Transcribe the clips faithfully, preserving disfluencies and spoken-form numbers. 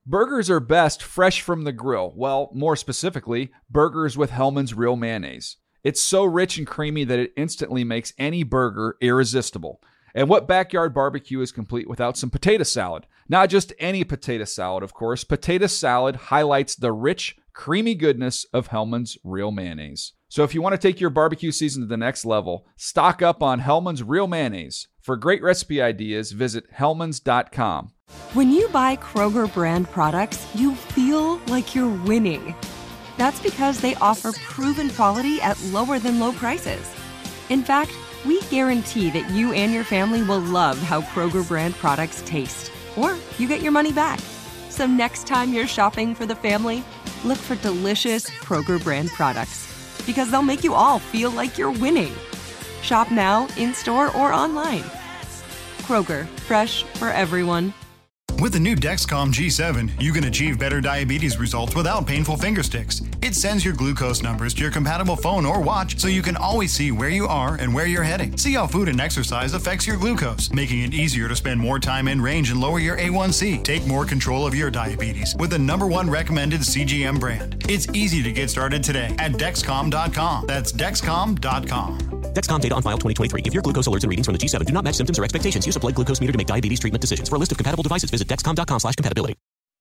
Burgers are best fresh from the grill. Well, more specifically, burgers with Hellmann's Real Mayonnaise. It's so rich and creamy that it instantly makes any burger irresistible. And what backyard barbecue is complete without some potato salad? Not just any potato salad, of course. Potato salad highlights the rich, creamy goodness of Hellmann's Real Mayonnaise. So if you want to take your barbecue season to the next level, stock up on Hellmann's Real Mayonnaise. For great recipe ideas, visit hellmanns dot com. When you buy Kroger brand products, you feel like you're winning. That's because they offer proven quality at lower than low prices. In fact, we guarantee that you and your family will love how Kroger brand products taste, or you get your money back. So next time you're shopping for the family, look for delicious Kroger brand products, because they'll make you all feel like you're winning. Shop now, in-store, or online. Kroger, fresh for everyone. With the new Dexcom G seven, you can achieve better diabetes results without painful finger sticks. It sends your glucose numbers to your compatible phone or watch so you can always see where you are and where you're heading. See how food and exercise affects your glucose, making it easier to spend more time in range and lower your A one C. Take more control of your diabetes with the number one recommended C G M brand. It's easy to get started today at Dexcom dot com. That's Dexcom dot com. Dexcom data on file twenty twenty-three. If your glucose alerts and readings from the G seven do not match symptoms or expectations, use a blood glucose meter to make diabetes treatment decisions. For a list of compatible devices, visit Dexcom dot com slash compatibility.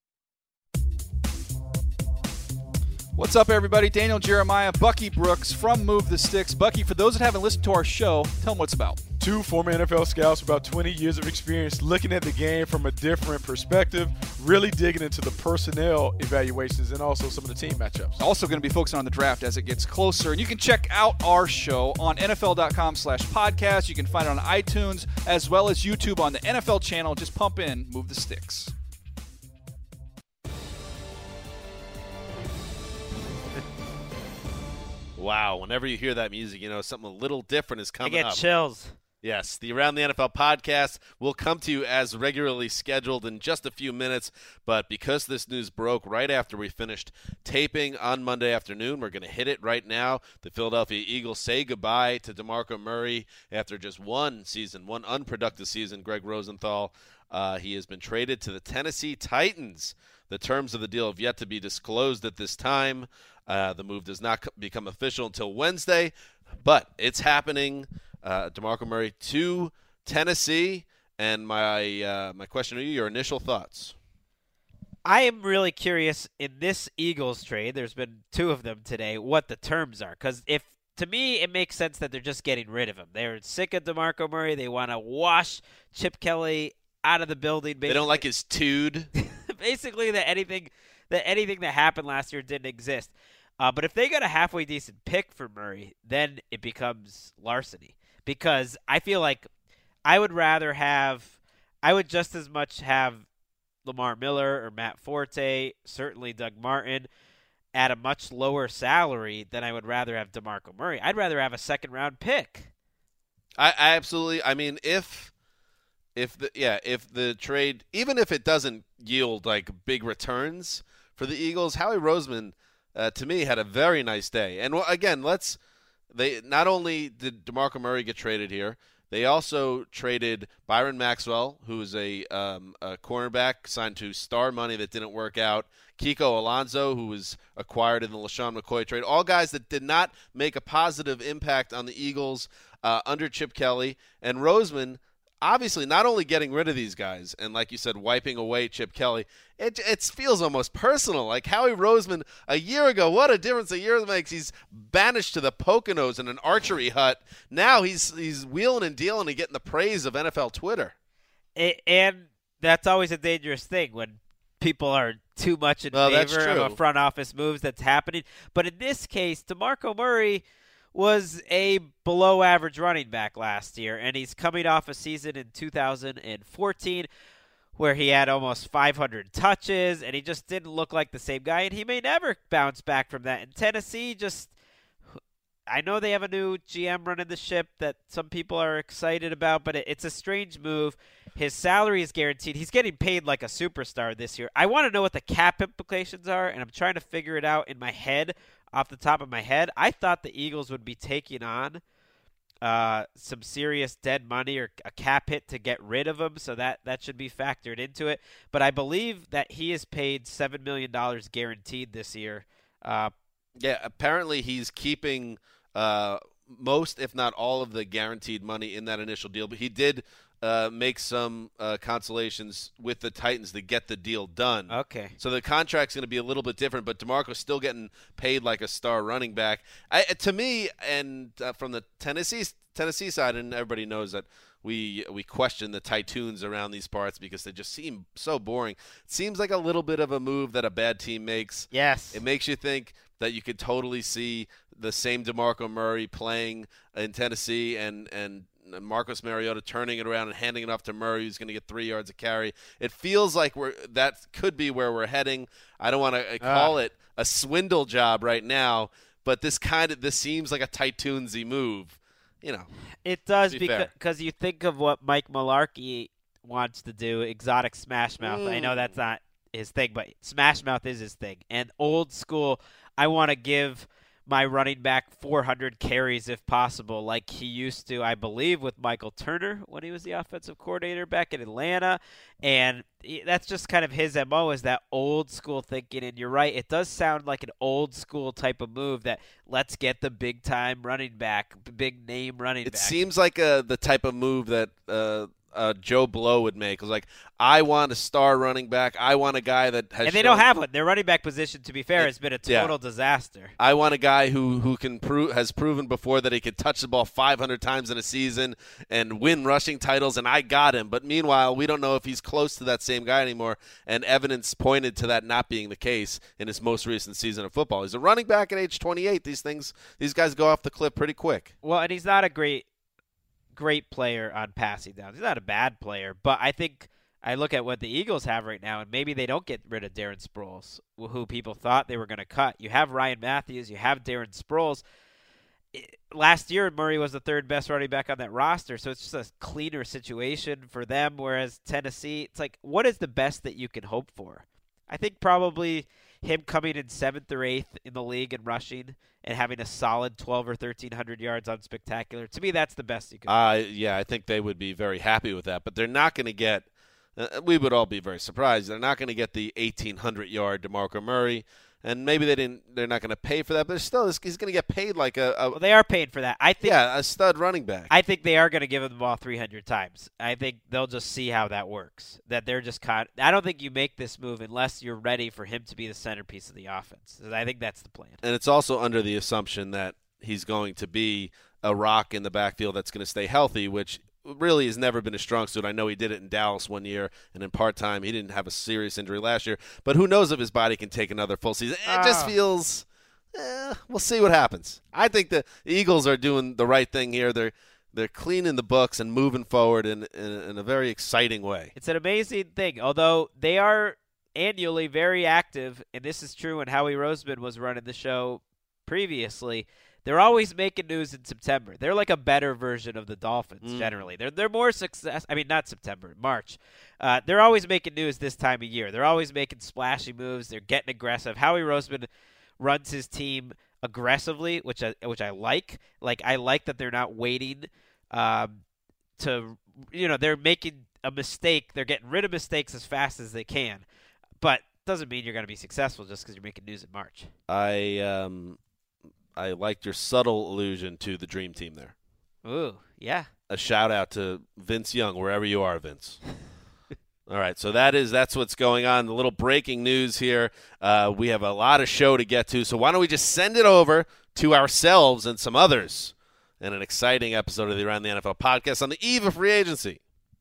What's up, everybody? Daniel Jeremiah, Bucky Brooks from Move the Sticks. Bucky, for those that haven't listened to our show, tell them what it's about. Two former N F L scouts with about twenty years of experience looking at the game from a different perspective, really digging into the personnel evaluations and also some of the team matchups. Also going to be focusing on the draft as it gets closer. And you can check out our show on N F L dot com slash podcast. You can find it on iTunes as well as YouTube on the N F L channel. Just pump in Move the Sticks. Wow, whenever you hear that music, you know something a little different is coming up. I get chills. Yes, the Around the N F L podcast will come to you as regularly scheduled in just a few minutes, but because this news broke right after we finished taping on Monday afternoon, we're going to hit it right now. The Philadelphia Eagles say goodbye to DeMarco Murray after just one season, one unproductive season. Greg Rosenthal, uh, he has been traded to the Tennessee Titans. The terms of the deal have yet to be disclosed at this time. Uh, the move does not become official until Wednesday, but it's happening. Uh, DeMarco Murray to Tennessee, and my uh, my question to you, your initial thoughts. I am really curious in this Eagles trade, there's been two of them today, what the terms are. Because if to me, it makes sense that they're just getting rid of him. They're sick of DeMarco Murray. They want to wash Chip Kelly out of the building. Basically. They don't like his tude. Basically, that anything that anything that happened last year didn't exist. Uh, but if they got a halfway decent pick for Murray, then it becomes larceny. Because I feel like I would rather have – I would just as much have Lamar Miller or Matt Forte, certainly Doug Martin, at a much lower salary than I would rather have DeMarco Murray. I'd rather have a second-round pick. I, I absolutely – I mean, if – If the yeah, if the trade, even if it doesn't yield like big returns for the Eagles, Howie Roseman, uh, to me, had a very nice day. And again, let's they not only did DeMarco Murray get traded here, they also traded Byron Maxwell, who is a um, a cornerback signed to Star Money that didn't work out. Kiko Alonso, who was acquired in the LaShawn McCoy trade. All guys that did not make a positive impact on the Eagles uh, under Chip Kelly. And Roseman, obviously, not only getting rid of these guys and, like you said, wiping away Chip Kelly, it it feels almost personal. Like Howie Roseman a year ago, what a difference a year makes. He's banished to the Poconos in an archery hut. Now he's he's wheeling and dealing and getting the praise of N F L Twitter. And that's always a dangerous thing when people are too much in well, favor of a front office moves that's happening. But in this case, DeMarco Murray was a below-average running back last year, and he's coming off a season in two thousand fourteen where he had almost five hundred touches, and he just didn't look like the same guy, and he may never bounce back from that. And Tennessee just – I know they have a new G M running the ship that some people are excited about, but it, it's a strange move. His salary is guaranteed. He's getting paid like a superstar this year. I want to know what the cap implications are, and I'm trying to figure it out in my head. Off the top of my head, I thought the Eagles would be taking on uh, some serious dead money or a cap hit to get rid of him, so that, that should be factored into it. But I believe that he is paid seven million dollars guaranteed this year. Uh, yeah, apparently he's keeping uh, most, if not all, of the guaranteed money in that initial deal. But he did uh, make some uh, consolations with the Titans to get the deal done. Okay. So the contract's going to be a little bit different, but DeMarco's still getting paid like a star running back. I, to me, and uh, from the Tennessee Tennessee side, and everybody knows that we we question the Titans around these parts because they just seem so boring. It seems like a little bit of a move that a bad team makes. Yes. It makes you think that you could totally see the same DeMarco Murray playing in Tennessee and, and Marcus Mariota turning it around and handing it off to Murray, who's going to get three yards a carry. It feels like we're that could be where we're heading. I don't want to call uh. it a swindle job right now, but this kind of this seems like a Titunesy move. You know, it does be because cause you think of what Mike Mularkey wants to do, exotic Smash Mouth. Mm. I know that's not his thing, but Smash Mouth is his thing. And old school, I want to give my running back four hundred carries if possible, like he used to, I believe, with Michael Turner when he was the offensive coordinator back in Atlanta. And that's just kind of his M O, is that old school thinking. And you're right, it does sound like an old school type of move that let's get the big time running back, big name running it back. It seems like uh, the type of move that uh, uh, Joe Blow would make. It was like, I want a star running back. I want a guy that has. And they shown- don't have one. Their running back position, to be fair, has been a total yeah. disaster. I want a guy who who can prove has proven before that he could touch the ball five hundred times in a season and win rushing titles, and I got him. But meanwhile, we don't know if he's close to that same guy anymore, and evidence pointed to that not being the case in his most recent season of football. He's a running back at age twenty-eight. These things, these guys go off the cliff pretty quick. Well, and he's not a great. great player on passing downs. He's not a bad player, but I think I look at what the Eagles have right now, and maybe they don't get rid of Darren Sproles, who people thought they were going to cut. You have Ryan Matthews, you have Darren Sproles. Last year, Murray was the third best running back on that roster, so it's just a cleaner situation for them, whereas Tennessee, it's like, what is the best that you can hope for? I think probably him coming in seventh or eighth in the league in rushing and having a solid twelve or thirteen hundred yards on Spectacular. To me, that's the best you can. Uh, yeah, I think they would be very happy with that, but they're not going to get. Uh, we would all be very surprised. They're not going to get the eighteen hundred yard DeMarco Murray, and maybe they didn't. They're not going to pay for that, but still, he's going to get paid like a. a well, they are paying for that. I think. Yeah, a stud running back. I think they are going to give him the ball three hundred times. I think they'll just see how that works. That they're just caught. I don't think you make this move unless you're ready for him to be the centerpiece of the offense. I think that's the plan. And it's also under the assumption that he's going to be a rock in the backfield that's going to stay healthy, which really has never been a strong suit. I know he did it in Dallas one year, and in part-time he didn't have a serious injury last year. But who knows if his body can take another full season. It just oh. feels eh, we'll see what happens. I think the Eagles are doing the right thing here. They're they're cleaning the books and moving forward in, in, in a very exciting way. It's an amazing thing, although they are annually very active, and this is true when Howie Roseman was running the show previously. They're always making news in September. They're like a better version of the Dolphins, mm. generally. They're they're more success. I mean, not September, March. Uh, they're always making news this time of year. They're always making splashy moves. They're getting aggressive. Howie Roseman runs his team aggressively, which I, which I like. Like I like that they're not waiting um, to, you know, they're making a mistake. They're getting rid of mistakes as fast as they can, but doesn't mean you're going to be successful just because you're making news in March. I um. I liked your subtle allusion to the dream team there. Ooh, yeah. A shout out to Vince Young, wherever you are, Vince. All right, so that is that's what's going on. The little breaking news here. Uh, we have a lot of show to get to, so why don't we just send it over to ourselves and some others in an exciting episode of the Around the N F L podcast on the eve of free agency.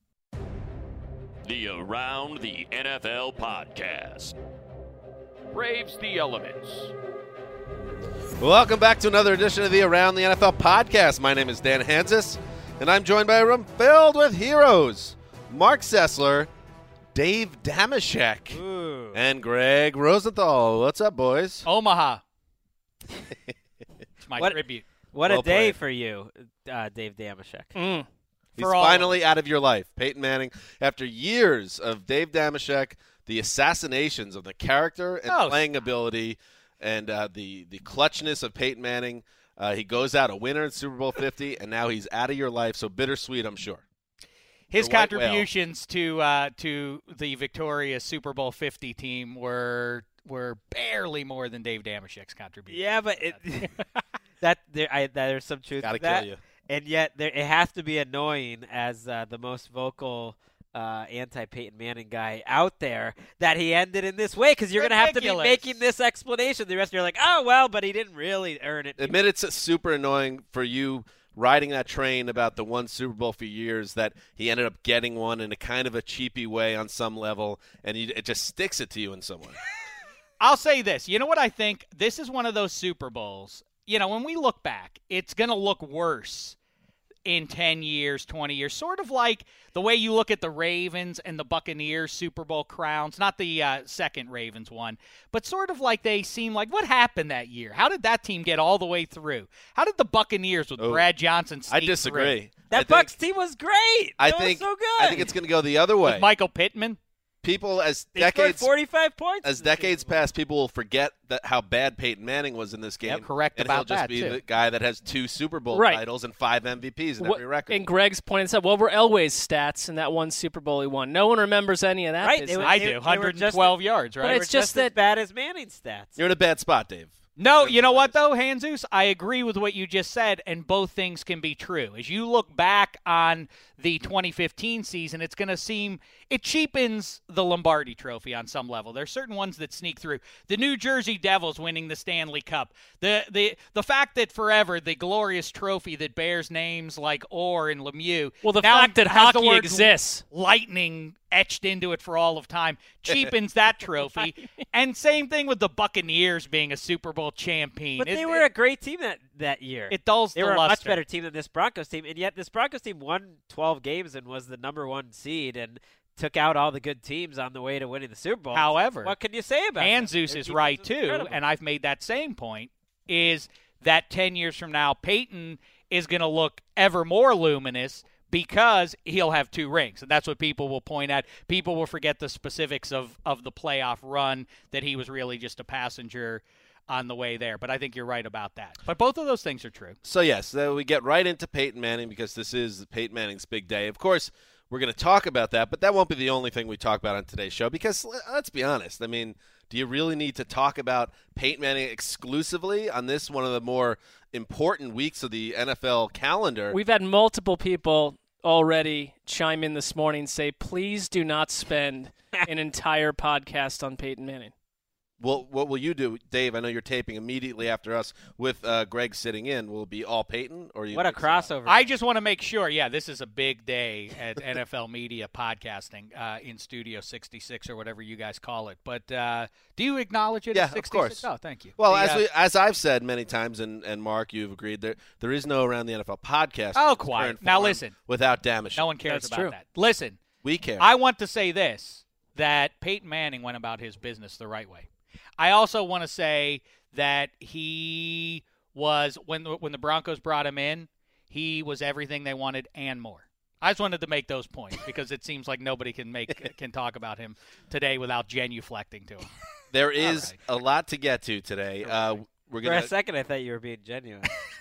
The Around the N F L podcast. Braves the elements. Welcome back to another edition of the Around the N F L podcast. My name is Dan Hansis, and I'm joined by a room filled with heroes. Mark Sessler, Dave Damashek, Ooh. and Greg Rosenthal. What's up, boys? Omaha. It's my what, tribute. What well a day played. for you, uh, Dave Damashek. Mm. He's For all finally out of your life. Peyton Manning, after years of Dave Damashek, the assassinations of the character and Oh, playing ability and uh, the, the clutchness of Peyton Manning, Uh, he goes out a winner in Super Bowl fifty, and now he's out of your life. So bittersweet, I'm sure. His The white contributions to uh, to the victorious Super Bowl fifty team were were barely more than Dave Damashek's contribution. Yeah, but it, that there, I, there's some truth Gotta to that. kill you. And yet, there, it has to be annoying as uh, the most vocal uh, anti-Peyton Manning guy out there that he ended in this way, because you're going to have to be Ridiculous. making this explanation. The rest of you are like, oh, well, but he didn't really earn it. Admit it's super annoying for you riding that train about the one Super Bowl for years that he ended up getting one in a kind of a cheapy way on some level, and you, it just sticks it to you in some way. I'll say this. You know what I think? This is one of those Super Bowls. You know, when we look back, it's going to look worse in ten years, twenty years. Sort of like the way you look at the Ravens and the Buccaneers Super Bowl crowns. Not the uh, second Ravens one, but sort of like they seem like, what happened that year? How did that team get all the way through? How did the Buccaneers with Oh, Brad Johnson sneak I disagree. through? That I think- Bucs team was great. I That think was so good. I think it's going to go the other way. With Michael Pittman? People as They scored decades forty-five points. as in the Super decades Bowl. pass, people will forget that how bad Peyton Manning was in this game. Yep, correct and about he'll just that, be too. the guy that has two Super Bowl Right. titles and five M V Ps in What- every record. And Greg's pointed this out. What were Elway's stats in that one Super Bowl he won? No one remembers any of that. Right, business. they were- I they- do. they were one hundred twelve just- yards, right? But They it's were just as that- bad as Manning's stats. You're in a bad spot, Dave. No, you know what, though, Hanzus? I agree with what you just said, and both things can be true. As you look back on the twenty fifteen season, it's going to seem – it cheapens the Lombardi Trophy on some level. There's certain ones that sneak through. The New Jersey Devils winning the Stanley Cup. The the the fact that forever the glorious trophy that bears names like Orr and Lemieux Well, the now fact that has the hockey word exists. lightning etched into it for all of time cheapens that trophy. And same thing with the Buccaneers being a Super Bowl champion. But It- they it- were a great team that, that year. It dulls They the were a much luster. better team than this Broncos team, and yet this Broncos team won twelve games and was the number one seed and took out all the good teams on the way to winning the Super Bowl. However, what can you say about that? Anzus Their is defense right was too, incredible. and I've made that same point, is that ten years from now, Peyton is going to look ever more luminous because he'll have two rings. And that's what people will point at. People will forget the specifics of, of the playoff run, that he was really just a passenger on the way there. But I think you're right about that. But both of those things are true. So, yes, uh, we get right into Peyton Manning because this is Peyton Manning's big day. Of course, we're going to talk about that, but that won't be the only thing we talk about on today's show because, l- let's be honest, I mean, do you really need to talk about Peyton Manning exclusively on this, one of the more important weeks of the N F L calendar? We've had multiple people already chime in this morning say, please do not spend an entire podcast on Peyton Manning. Well, what will you do, Dave? I know you're taping immediately after us with uh, Greg sitting in. Will it be all Peyton? Or you What a mix it up? crossover. I just want to make sure, yeah, this is a big day at N F L Media Podcasting uh, in Studio sixty-six or whatever you guys call it. But uh, do you acknowledge it Yeah, as of sixty-six? course. Oh, thank you. Well, The, as uh, we as I've said many times, and, and Mark, you've agreed, there there is no Around the N F L podcast. Oh, in its quiet. current Now form listen. Without Damashek. no one cares That's about true. that. Listen, We care. I want to say this, that Peyton Manning went about his business the right way. I also want to say that he was, when the, when the Broncos brought him in, he was everything they wanted and more. I just wanted to make those points because it seems like nobody can make can talk about him today without genuflecting to him. there is right. a lot to get to today. Uh, we're For gonna. a second, I thought you were being genuine.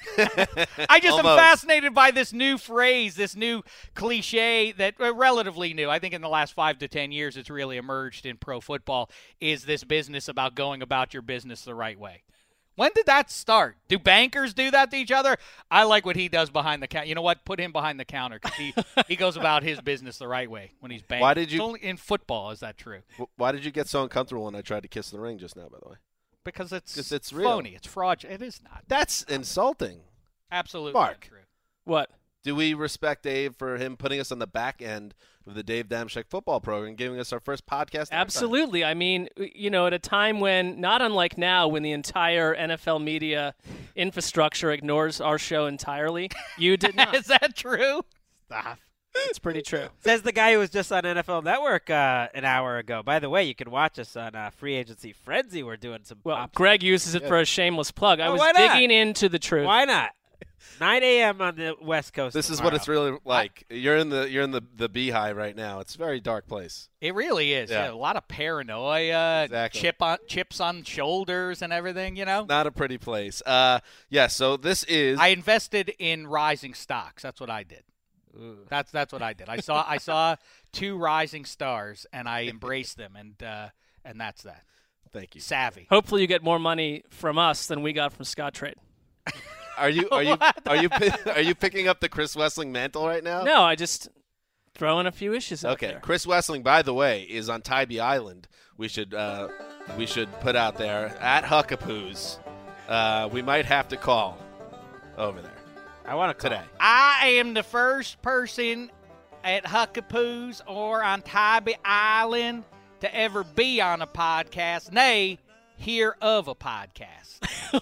I just am Almost. fascinated by this new phrase, this new cliche that uh, relatively new. I think in the last five to ten years it's really emerged in pro football, is this business about going about your business the right way. When did that start? Do bankers do that to each other? I like what he does behind the counter. You know what? Put him behind the counter because he, he goes about his business the right way when he's banking. Why did you- It's only in football is that true? Why did you get so uncomfortable when I tried to kiss the ring just now? By the way, Because it's, 'Cause it's real. phony. It's fraudulent. It is not. that's insulting. Absolutely Mark. untrue. What? Do we respect Dave for him putting us on the back end of the Dave Damashek football program, giving us our first podcast? ever? Absolutely. I mean, you know, at a time when, not unlike now, when the entire N F L media infrastructure ignores our show entirely, you did not. Is that true? Stop. It's pretty true. Says the guy who was just on N F L Network uh, an hour ago. By the way, you can watch us on uh, Free Agency Frenzy. We're doing some Well, pops. Greg uses it for a shameless plug. I Well, was why not? digging into the truth. Why not? nine a.m. on the West Coast. This is tomorrow. what it's really like. You're in the you're in the, the beehive right now. It's a very dark place. It really is. Yeah. Yeah, a lot of paranoia, Exactly. chip on chips on shoulders, and everything. You know. Not a pretty place. Uh, yeah. So this is. I invested in rising stocks. That's what I did. That's that's what I did. I saw I saw two rising stars, and I embraced them, and uh, and that's that. Thank you. Savvy. Hopefully, you get more money from us than we got from Scott Trade. Are you are you are you are you picking up the Chris Wessling mantle right now? No, I just throw in a few issues out Okay, there. Chris Wessling, by the way, is on Tybee Island. We should uh, we should put out there at Huckapoo's. Uh, we might have to call over there. I want to today. I am the first person at Huckapoo's or on Tybee Island to ever be on a podcast, nay, hear of a podcast.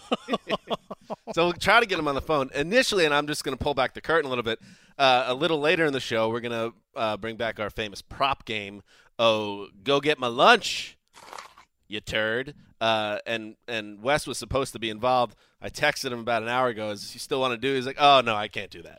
So we'll try to get him on the phone initially, and I'm just going to pull back the curtain a little bit. Uh, a little later in the show, we're going to uh, bring back our famous prop game. Oh, go get my lunch, you turd. Uh, and and Wes was supposed to be involved. I texted him about an hour ago. Is you still want to do? He's like, oh no, I can't do that.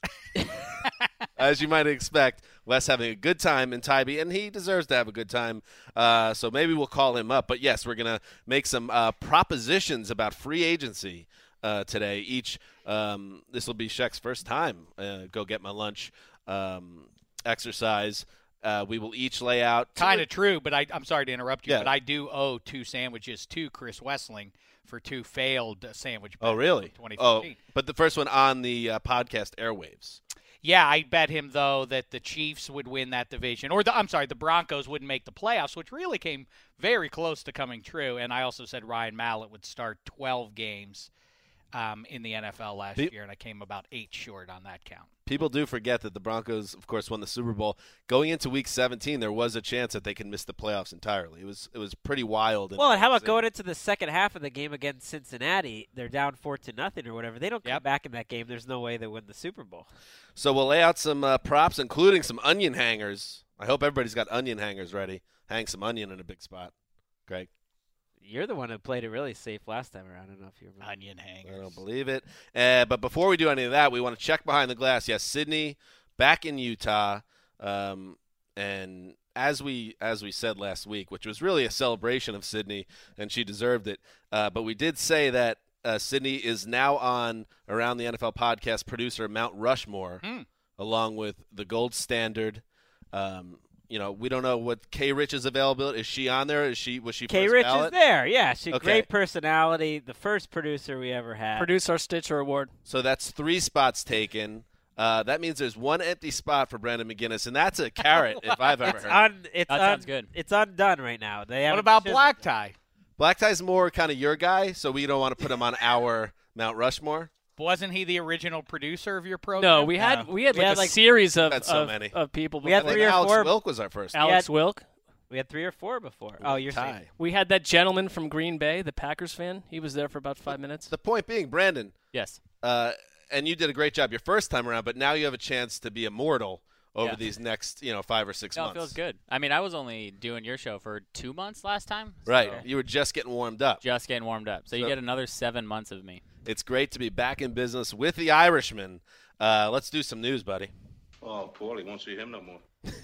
As you might expect, Wes having a good time in Tybee, and he deserves to have a good time. Uh, so maybe we'll call him up. But yes, we're gonna make some uh, propositions about free agency uh, today. Each um, this will be Sheck's first time. Uh, go get my lunch um, exercise. Uh, we will each lay out. Kind of true, but I, I'm sorry to interrupt you, Yeah. but I do owe two sandwiches to Chris Wessling for two failed uh, sandwich bets Oh, really? in twenty Oh, fifteen. but the first one on the uh, podcast airwaves. Yeah, I bet him, though, that the Chiefs would win that division. Or, the, I'm sorry, the Broncos wouldn't make the playoffs, which really came very close to coming true. And I also said Ryan Mallett would start twelve games um, in the N F L last Pe- year, and I came about eight short on that count. People do forget that the Broncos, of course, won the Super Bowl. Going into Week seventeen, there was a chance that they could miss the playoffs entirely. It was it was pretty wild. Well, and how about going into the second half of the game against Cincinnati? They're down four to nothing or whatever. They don't come back in that game. There's no way they win the Super Bowl. So we'll lay out some uh, props, including some onion hangers. I hope everybody's got onion hangers ready. Hang some onion in a big spot. Greg? You're the one who played it really safe last time around. I don't know if you remember. Onion hangers. I don't believe it. Uh, but before we do any of that, we want to check behind the glass. Yes, Sydney back in Utah. Um, and as we as we said last week, which was really a celebration of Sydney, and she deserved it. Uh, but we did say that uh, Sydney is now on Around the N F L podcast producer Mount Rushmore, Hmm. along with the gold standard. Um, you know, we don't know what K. Rich is available. Is she on there? Is she was she K. first Rich ballot? is there. Yeah, she Okay. great personality. The first producer we ever had. Produce our Stitcher Award. So that's three spots taken. Uh, that means there's one empty spot for Brandon McGinnis, and that's a carrot if I've ever It's heard. un, it's That un, sounds good. It's undone right now. They What haven't about chiseled Black it. Tie? Black Tie's more kind of your guy, so we don't want to put him on our Mount Rushmore. Wasn't he the original producer of your program? No, we had we had We like had, a like- series of Had so of, many. of people. We had I think three or Alex four- Wilk was our first. Alex had- Wilk. We had three or four before. Oh, you're saying. Tie. We had that gentleman from Green Bay, the Packers fan. He was there for about five minutes. The point being, Brandon, Yes. uh, and you did a great job your first time around, but now you have a chance to be immortal over Yeah. these next, you know, five or six No, it months. feels good. I mean, I was only doing your show for two months last time. Right. so You were just getting warmed up. Just getting warmed up. So you So- get another seven months of me. It's great to be back in business with the Irishman. Uh, let's do some news, buddy. Oh, Paulie won't see him no more.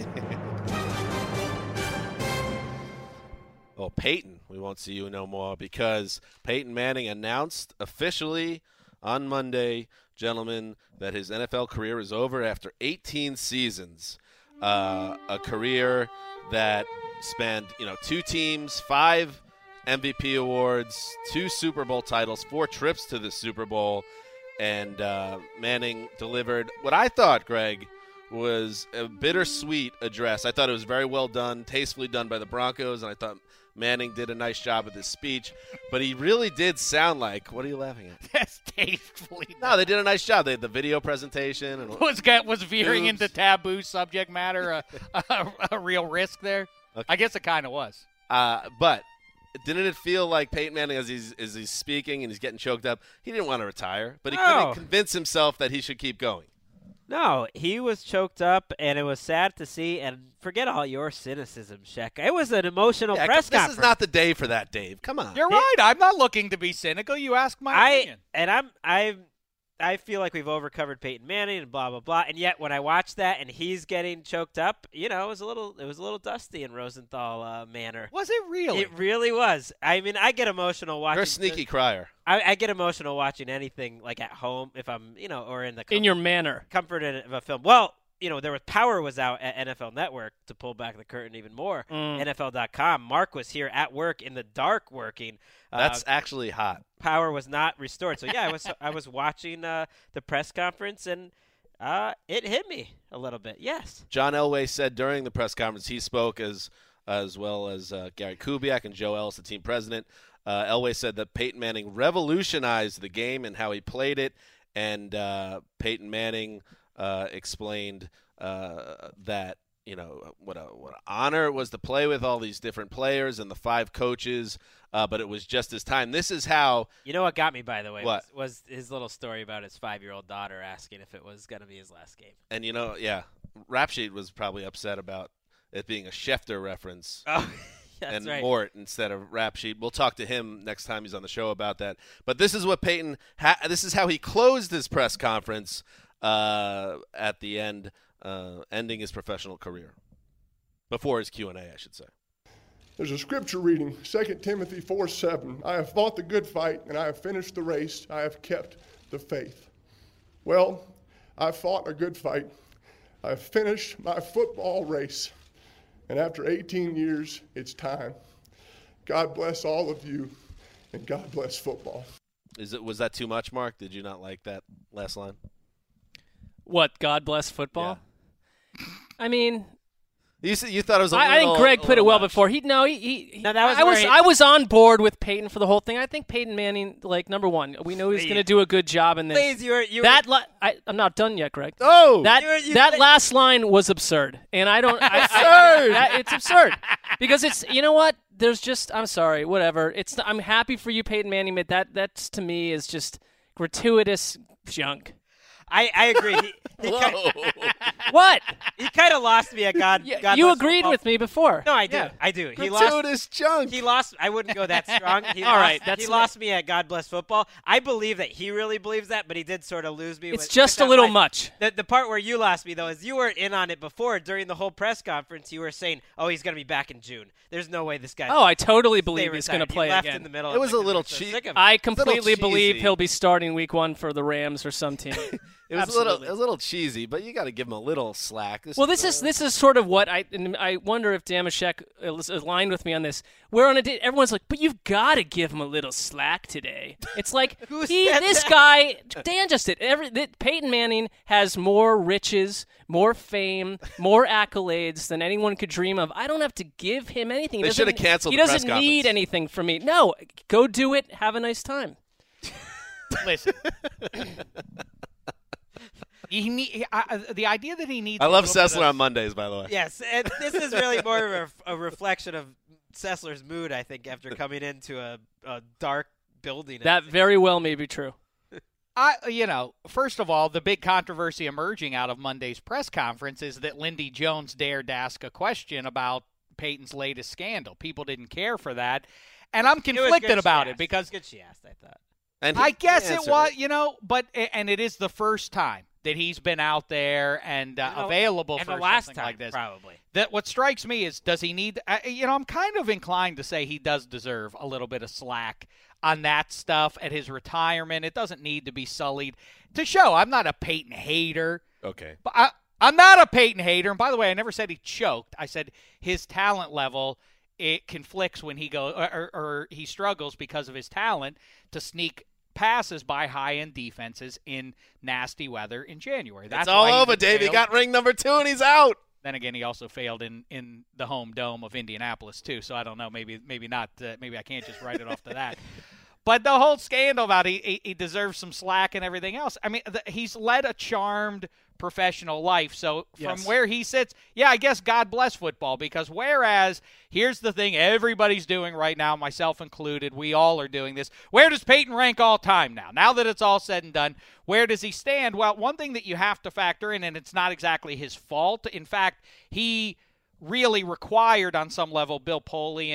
Well, Peyton, we won't see you no more because Peyton Manning announced officially on Monday, gentlemen, that his N F L career is over after eighteen seasons. Uh, a career that spanned, you know, two teams, five M V P awards, two Super Bowl titles, four trips to the Super Bowl, and uh, Manning delivered what I thought, Greg, was a bittersweet address. I thought it was very well done, tastefully done by the Broncos, and I thought Manning did a nice job with his speech. But he really did sound like, what are you laughing at? That's tastefully. No, they did a nice job. They had the video presentation. And Was got was veering Oops. into taboo subject matter a, a, a real risk there? Okay. I guess it kind of was. Uh, but didn't it feel like Peyton Manning, as he's as he's speaking and he's getting choked up, he didn't want to retire, but he No. couldn't convince himself that he should keep going. No, he was choked up, and it was sad to see. And forget all your cynicism, Sheck. It was an emotional Yeah, press this conference. is not the day for that, Dave. Come on. You're right. I'm not looking to be cynical. You ask my I opinion. and I'm I'm I feel like we've overcovered Peyton Manning and blah blah blah, and yet when I watch that and he's getting choked up, you know, it was a little it was a little dusty in Rosenthal uh, manner. Was it really? It really was. I mean, I get emotional watching. You're a sneaky the, crier. I, I get emotional watching anything like at home if I'm, you know, or in the com- in your manner comfort of a film. Well, you know, there was Power was out at N F L Network to pull back the curtain even more. Mm. N F L dot com. Mark was here at work in the dark working. That's uh, actually hot. Power was not restored. So yeah, I was I was watching uh, the press conference and uh, it hit me a little bit. Yes. John Elway said during the press conference he spoke as as well as uh, Gary Kubiak and Joe Ellis, the team president. Uh, Elway said that Peyton Manning revolutionized the game and how he played it, and uh, Peyton Manning uh, explained uh, that. You know, what a what an honor it was to play with all these different players and the five coaches, uh, but it was just his time. This is how – You know what got me, by the way, what? Was, was his little story about his five-year-old daughter asking if it was going to be his last game. And, you know, yeah, Rap Sheet was probably upset about it being a Schefter reference. Oh, that's and right. Mort instead of Rap Sheet. We'll talk to him next time he's on the show about that. But this is what Peyton ha- – this is how he closed his press conference uh, at the end – Uh, ending his professional career. Before his Q and A, I should say. There's a scripture reading, Second Timothy four seven. I have fought the good fight, and I have finished the race. I have kept the faith. Well, I've fought a good fight. I've finished my football race. And after eighteen years, it's time. God bless all of you, and God bless football. Is it was that too much, Mark? Did you not like that last line? What, God bless football? Yeah. I mean, you you thought it was. A I, little, I think Greg put it well much. before. He no, he. he no, that was I was he, I was on board with Peyton for the whole thing. I think Peyton Manning, like number one, we know he's going to do a good job in this. Please, you were, you that were, li- I, I'm not done yet, Greg. Oh, that you were, you that said, last line was absurd, and I don't. I, absurd. I, that, it's absurd because it's you know what? There's just I'm sorry, whatever. It's I'm happy for you, Peyton Manning, but that that's to me is just gratuitous junk. I, I agree. He, he Whoa. Kinda, what? He kind of lost me at God. Yeah, God you bless agreed football. with me before. No, I do. Yeah. I do. He Gratuitous lost. junk. He lost. I wouldn't go that strong. He All lost, right, that's he what- lost me at God bless football. I believe that he really believes that, but he did sort of lose me. It's with, just with a little line. much. The, the part where you lost me though is you weren't in on it before. During the whole press conference, you were saying, "Oh, he's going to be back in June. There's no way this guy." Oh, I totally Stay believe he's going to retired." play he left again. in the middle. It was a like, little I'm so cheap. sick of it. I completely cheesy. believe he'll be starting week one for the Rams or some team. It was Absolutely. a little, it was a little cheesy, but you got to give him a little slack. This Well, this is this is sort of what I and I wonder if Damashek is aligned with me on this. We're on a day, everyone's like, but you've got to give him a little slack today. It's like Who he, said this that? guy, Dan just did. Every that Peyton Manning has more riches, more fame, more accolades than anyone could dream of. I don't have to give him anything. He They doesn't- should have canceled He the press doesn't need conference. anything from me. No, go do it. Have a nice time. Listen. He need, uh, the idea that he needs. I a love little bit Sessler of- on Mondays, by the way. Yes, and this is really more of a, a reflection of Sessler's mood, I think, after coming into a, a dark building. That very well may be true. I, you know, first of all, the big controversy emerging out of Monday's press conference is that Lindy Jones dared to ask a question about Peyton's latest scandal. People didn't care for that, and I'm It was good conflicted she about it asked. because It was good she asked, I thought. And he- I guess he it answered was, you know, but and it is the first time that he's been out there and uh, You know, available and for the last something time, like this. probably. That what strikes me is, does he need? Uh, you know, I'm kind of inclined to say he does deserve a little bit of slack on that stuff at his retirement. It doesn't need to be sullied to show. I'm not a Peyton hater. Okay. But I, I'm not a Peyton hater. And by the way, I never said he choked. I said his talent level, it conflicts when he goes or, or, or he struggles because of his talent to sneak passes by high-end defenses in nasty weather in January. That's It's all why he over, Dave. He failed. got ring number two, and he's out. Then again, he also failed in, in the home dome of Indianapolis too. So I don't know. Maybe maybe not. Uh, maybe I can't just write it off to that. But the whole scandal about he, he he deserves some slack and everything else. I mean, the, he's led a charmed professional life. So from Yes. where he sits, yeah, I guess God bless football. Because whereas here's the thing everybody's doing right now, myself included, we all are doing this. Where does Peyton rank all time now? Now that it's all said and done, where does he stand? Well, one thing that you have to factor in, and it's not exactly his fault. In fact, he really required on some level Bill Polian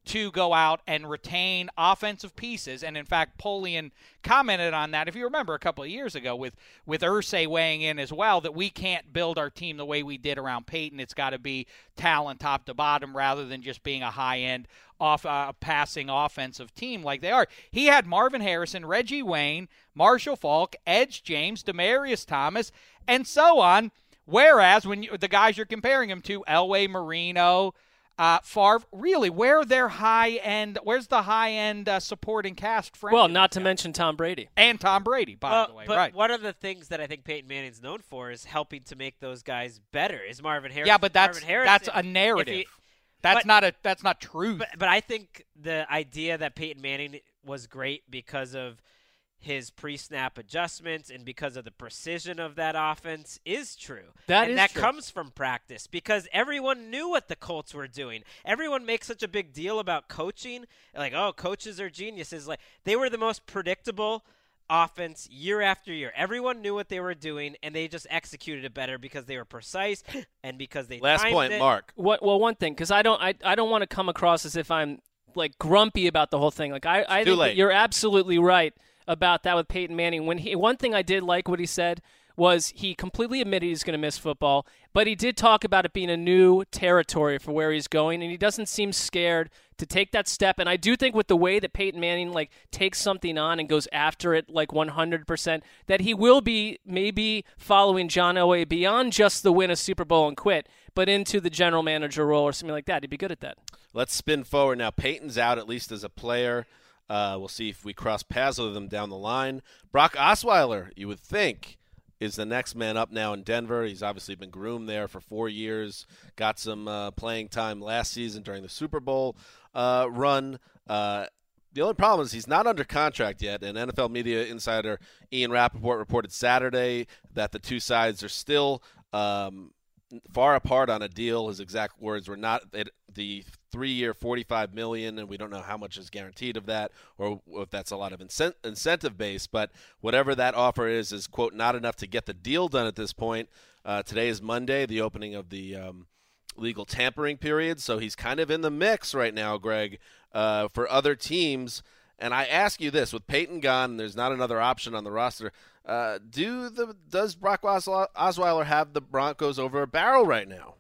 to go out and retain offensive pieces. And, in fact, Polian commented on that, if you remember, a couple of years ago with, with Irsay weighing in as well, that we can't build our team the way we did around Peyton. It's got to be talent top to bottom rather than just being a high-end off uh, passing offensive team like they are. He had Marvin Harrison, Reggie Wayne, Marshall Faulk, Edge James, Demaryius Thomas, and so on. Whereas when you, the guys you're comparing him to, Elway, Marino, Uh, Favre, really, where their high-end, where's the high-end uh, supporting cast for? Well, not to mention Tom Brady. And Tom Brady, by well, the way, but right. one of the things that I think Peyton Manning's known for is helping to make those guys better, is Marvin Harrison. Yeah, but that's, Marvin Harrison, that's a narrative. he, that's but, not a that's not truth. But, but I think the idea that Peyton Manning was great because of his pre-snap adjustments and because of the precision of that offense is true. That and is that true. comes from practice because everyone knew what the Colts were doing. Everyone makes such a big deal about coaching. Like, oh, coaches are geniuses. Like, they were the most predictable offense year after year. Everyone knew what they were doing, and they just executed it better because they were precise and because they Last timed point, it. Mark. What? Well, one thing, because I don't, I, I don't want to come across as if I'm like grumpy about the whole thing. Like, I, I too think late. that you're absolutely right about that with Peyton Manning. When he, one thing I did like what he said was he completely admitted he's going to miss football, but he did talk about it being a new territory for where he's going, and he doesn't seem scared to take that step. And I do think with the way that Peyton Manning like takes something on and goes after it like one hundred percent, that he will be maybe following John Elway beyond just the win a Super Bowl and quit, but into the general manager role or something like that. He'd be good at that. Let's spin forward now. Peyton's out, at least as a player. Uh, we'll see if we cross paths with them down the line. Brock Osweiler, you would think, is the next man up now in Denver. He's obviously been groomed there for four years, got some uh, playing time last season during the Super Bowl uh, run. Uh, the only problem is he's not under contract yet, and N F L media insider Ian Rappaport reported Saturday that the two sides are still um, far apart on a deal. His exact words were not it, the three-year, forty-five million dollars, and we don't know how much is guaranteed of that, or if that's a lot of incent- incentive base. But whatever that offer is, is quote not enough to get the deal done at this point. Uh, today is Monday, the opening of the um, legal tampering period, so he's kind of in the mix right now, Greg, uh, for other teams. And I ask you this: with Peyton gone, and there's not another option on the roster. Uh, do the does Brock Osweiler have the Broncos over a barrel right now?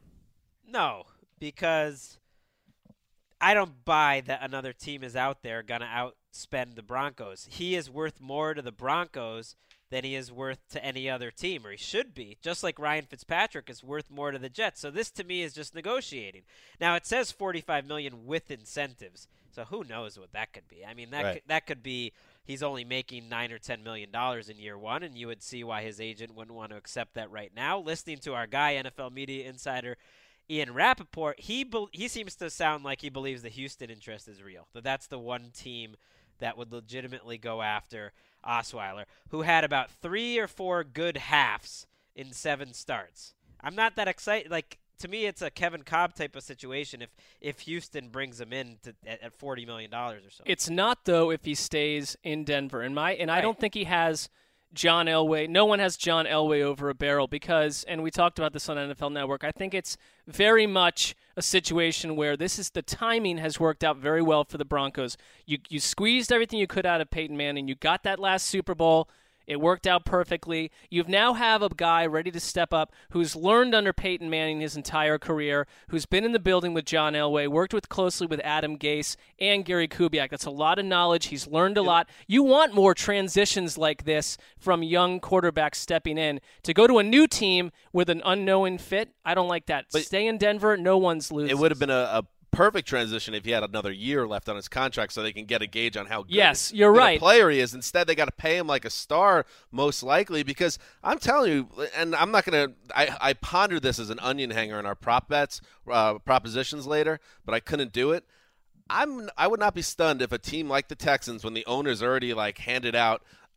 No, because I don't buy that another team is out there going to outspend the Broncos. He is worth more to the Broncos than he is worth to any other team, or he should be, just like Ryan Fitzpatrick is worth more to the Jets. So this, to me, is just negotiating. Now, it says forty-five million dollars with incentives, so who knows what that could be. I mean, that right. could, that could be he's only making nine or ten million dollars in year one, and you would see why his agent wouldn't want to accept that right now. Listening to our guy, N F L media insider Ian Rappaport, he be, he seems to sound like he believes the Houston interest is real, that that's the one team that would legitimately go after Osweiler, who had about three or four good halves in seven starts. I'm not that excited. Like, to me, it's a Kevin Cobb type of situation if if Houston brings him in to, at, at forty million dollars or so. It's not, though, if he stays in Denver. And, my, and I don't think he has John Elway. No one has John Elway over a barrel because, and we talked about this on N F L Network, I think it's very much a situation where this is the timing has worked out very well for the Broncos. You you squeezed everything you could out of Peyton Manning. You got that last Super Bowl. It worked out perfectly. You now have a guy ready to step up who's learned under Peyton Manning his entire career, who's been in the building with John Elway, worked with closely with Adam Gase and Gary Kubiak. That's a lot of knowledge. He's learned a lot. You want more transitions like this from young quarterbacks stepping in. To go to a new team with an unknown fit, I don't like that. But stay in Denver. No one's losing. It would have been a, a perfect transition if he had another year left on his contract so they can get a gauge on how good, yes, you're good right. a player he is. Instead, they got to pay him like a star, most likely, because I'm telling you, and I'm not going to – I pondered this as an onion hanger in our prop bets, uh, propositions later, but I couldn't do it. I'm, I would not be stunned if a team like the Texans, when the owner's already like handed out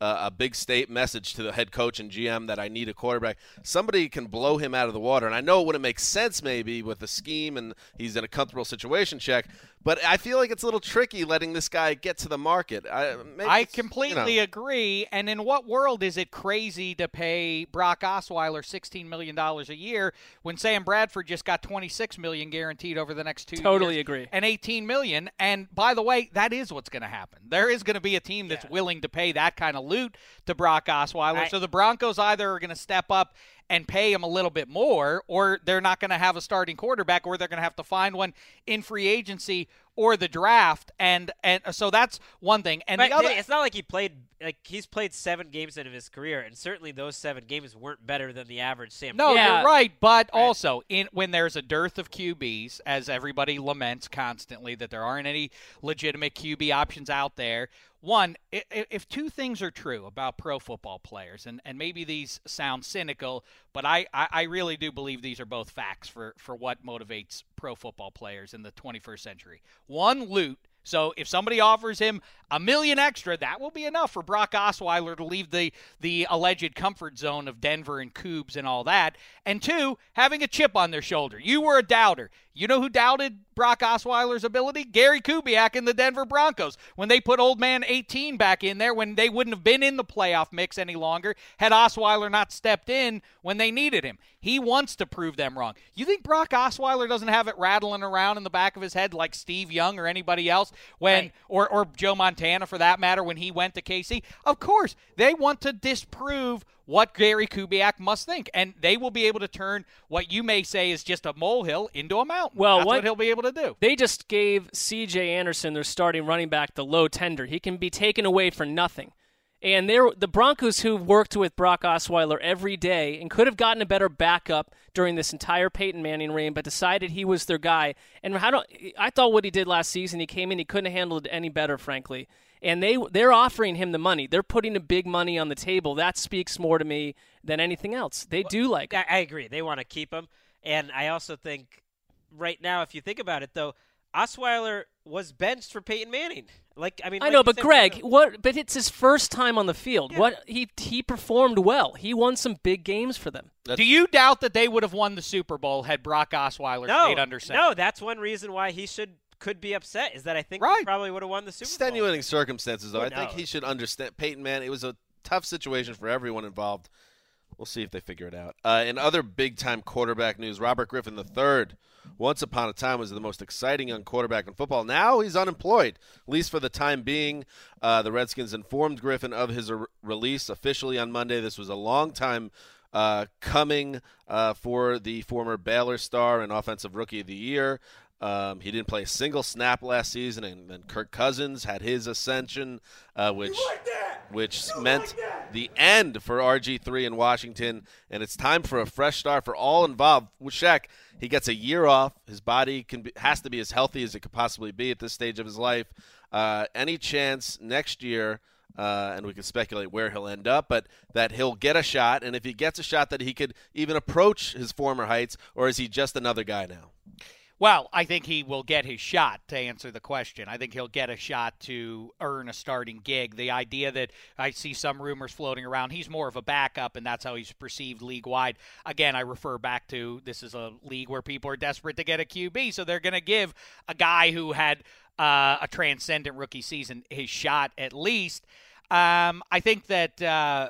uh, a big state message to the head coach and G M that I need a quarterback, somebody can blow him out of the water. And I know it wouldn't make sense maybe with the scheme and he's in a comfortable situation check, but I feel like it's a little tricky letting this guy get to the market. I, I completely you know. agree. And in what world is it crazy to pay Brock Osweiler sixteen million dollars a year when Sam Bradford just got twenty-six million dollars guaranteed over the next two totally years? Agree. And eighteen million dollars. And by the way, that is what's going to happen. There is going to be a team that's yeah. willing to pay that kind of loot to Brock Osweiler. Right. So the Broncos either are going to step up and pay him a little bit more, or they're not going to have a starting quarterback, or they're going to have to find one in free agency or the draft. And and so that's one thing. And but the other, it's not like he played like he's played seven games out of his career, and certainly those seven games weren't better than the average Sam. No, yeah. you're right. But right. also, in when there's a dearth of Q Bs, as everybody laments constantly that there aren't any legitimate Q B options out there. One, if two things are true about pro football players, and, and maybe these sound cynical, but I, I really do believe these are both facts for, for what motivates pro football players in the twenty-first century. One, loot. So if somebody offers him a million extra, that will be enough for Brock Osweiler to leave the, the alleged comfort zone of Denver and Cougs and all that. And two, having a chip on their shoulder. You were a doubter. You know who doubted Brock Osweiler's ability? Gary Kubiak and the Denver Broncos. When they put old man eighteen back in there, when they wouldn't have been in the playoff mix any longer, had Osweiler not stepped in when they needed him. He wants to prove them wrong. You think Brock Osweiler doesn't have it rattling around in the back of his head like Steve Young or anybody else when, right. or, or Joe Montana for that matter, when he went to K C? Of course, they want to disprove what Gary Kubiak must think, and they will be able to turn what you may say is just a molehill into a mountain. Well, That's what, what he'll be able to do. They just gave C J Anderson, their starting running back, the low tender. He can be taken away for nothing. And they're, the Broncos, who worked with Brock Osweiler every day and could have gotten a better backup during this entire Peyton Manning reign, but decided he was their guy. And how do, I thought what he did last season, he came in, he couldn't have handled it any better, frankly. And they, they're offering him the money. They're putting the big money on the table. That speaks more to me than anything else. They do like him. I agree. They want to keep him. And I also think right now, if you think about it, though, Osweiler was benched for Peyton Manning. Like I mean, I like know, but said, Greg, what? But it's his first time on the field. Yeah. What he he performed well. He won some big games for them. That's, do you doubt that they would have won the Super Bowl had Brock Osweiler no, stayed under center? No, that's one reason why he should could be upset. Is that I think right. he probably would have won the Super Bowl. Extenuating circumstances, though. Who I think knows? he should understand. Peyton Manning. It was a tough situation for everyone involved. We'll see if they figure it out. Uh, in other big-time quarterback news, Robert Griffin the third, once upon a time, was the most exciting young quarterback in football. Now he's unemployed, at least for the time being. Uh, the Redskins informed Griffin of his re- release officially on Monday. This was a long time uh, coming uh, for the former Baylor star and Offensive Rookie of the Year. Um, he didn't play a single snap last season, and then Kirk Cousins had his ascension, uh, which like which you meant like the end for R G three in Washington. And it's time for a fresh start for all involved. With Shaq, he gets a year off. His body can be, has to be as healthy as it could possibly be at this stage of his life. Uh, any chance next year, uh, and we can speculate where he'll end up, but that he'll get a shot, and if he gets a shot, that he could even approach his former heights, or is he just another guy now? Well, I think he will get his shot, to answer the question. I think he'll get a shot to earn a starting gig. The idea that I see some rumors floating around, he's more of a backup, and that's how he's perceived league-wide. Again, I refer back to this is a league where people are desperate to get a Q B, so they're going to give a guy who had uh, a transcendent rookie season his shot at least. Um, I think that uh,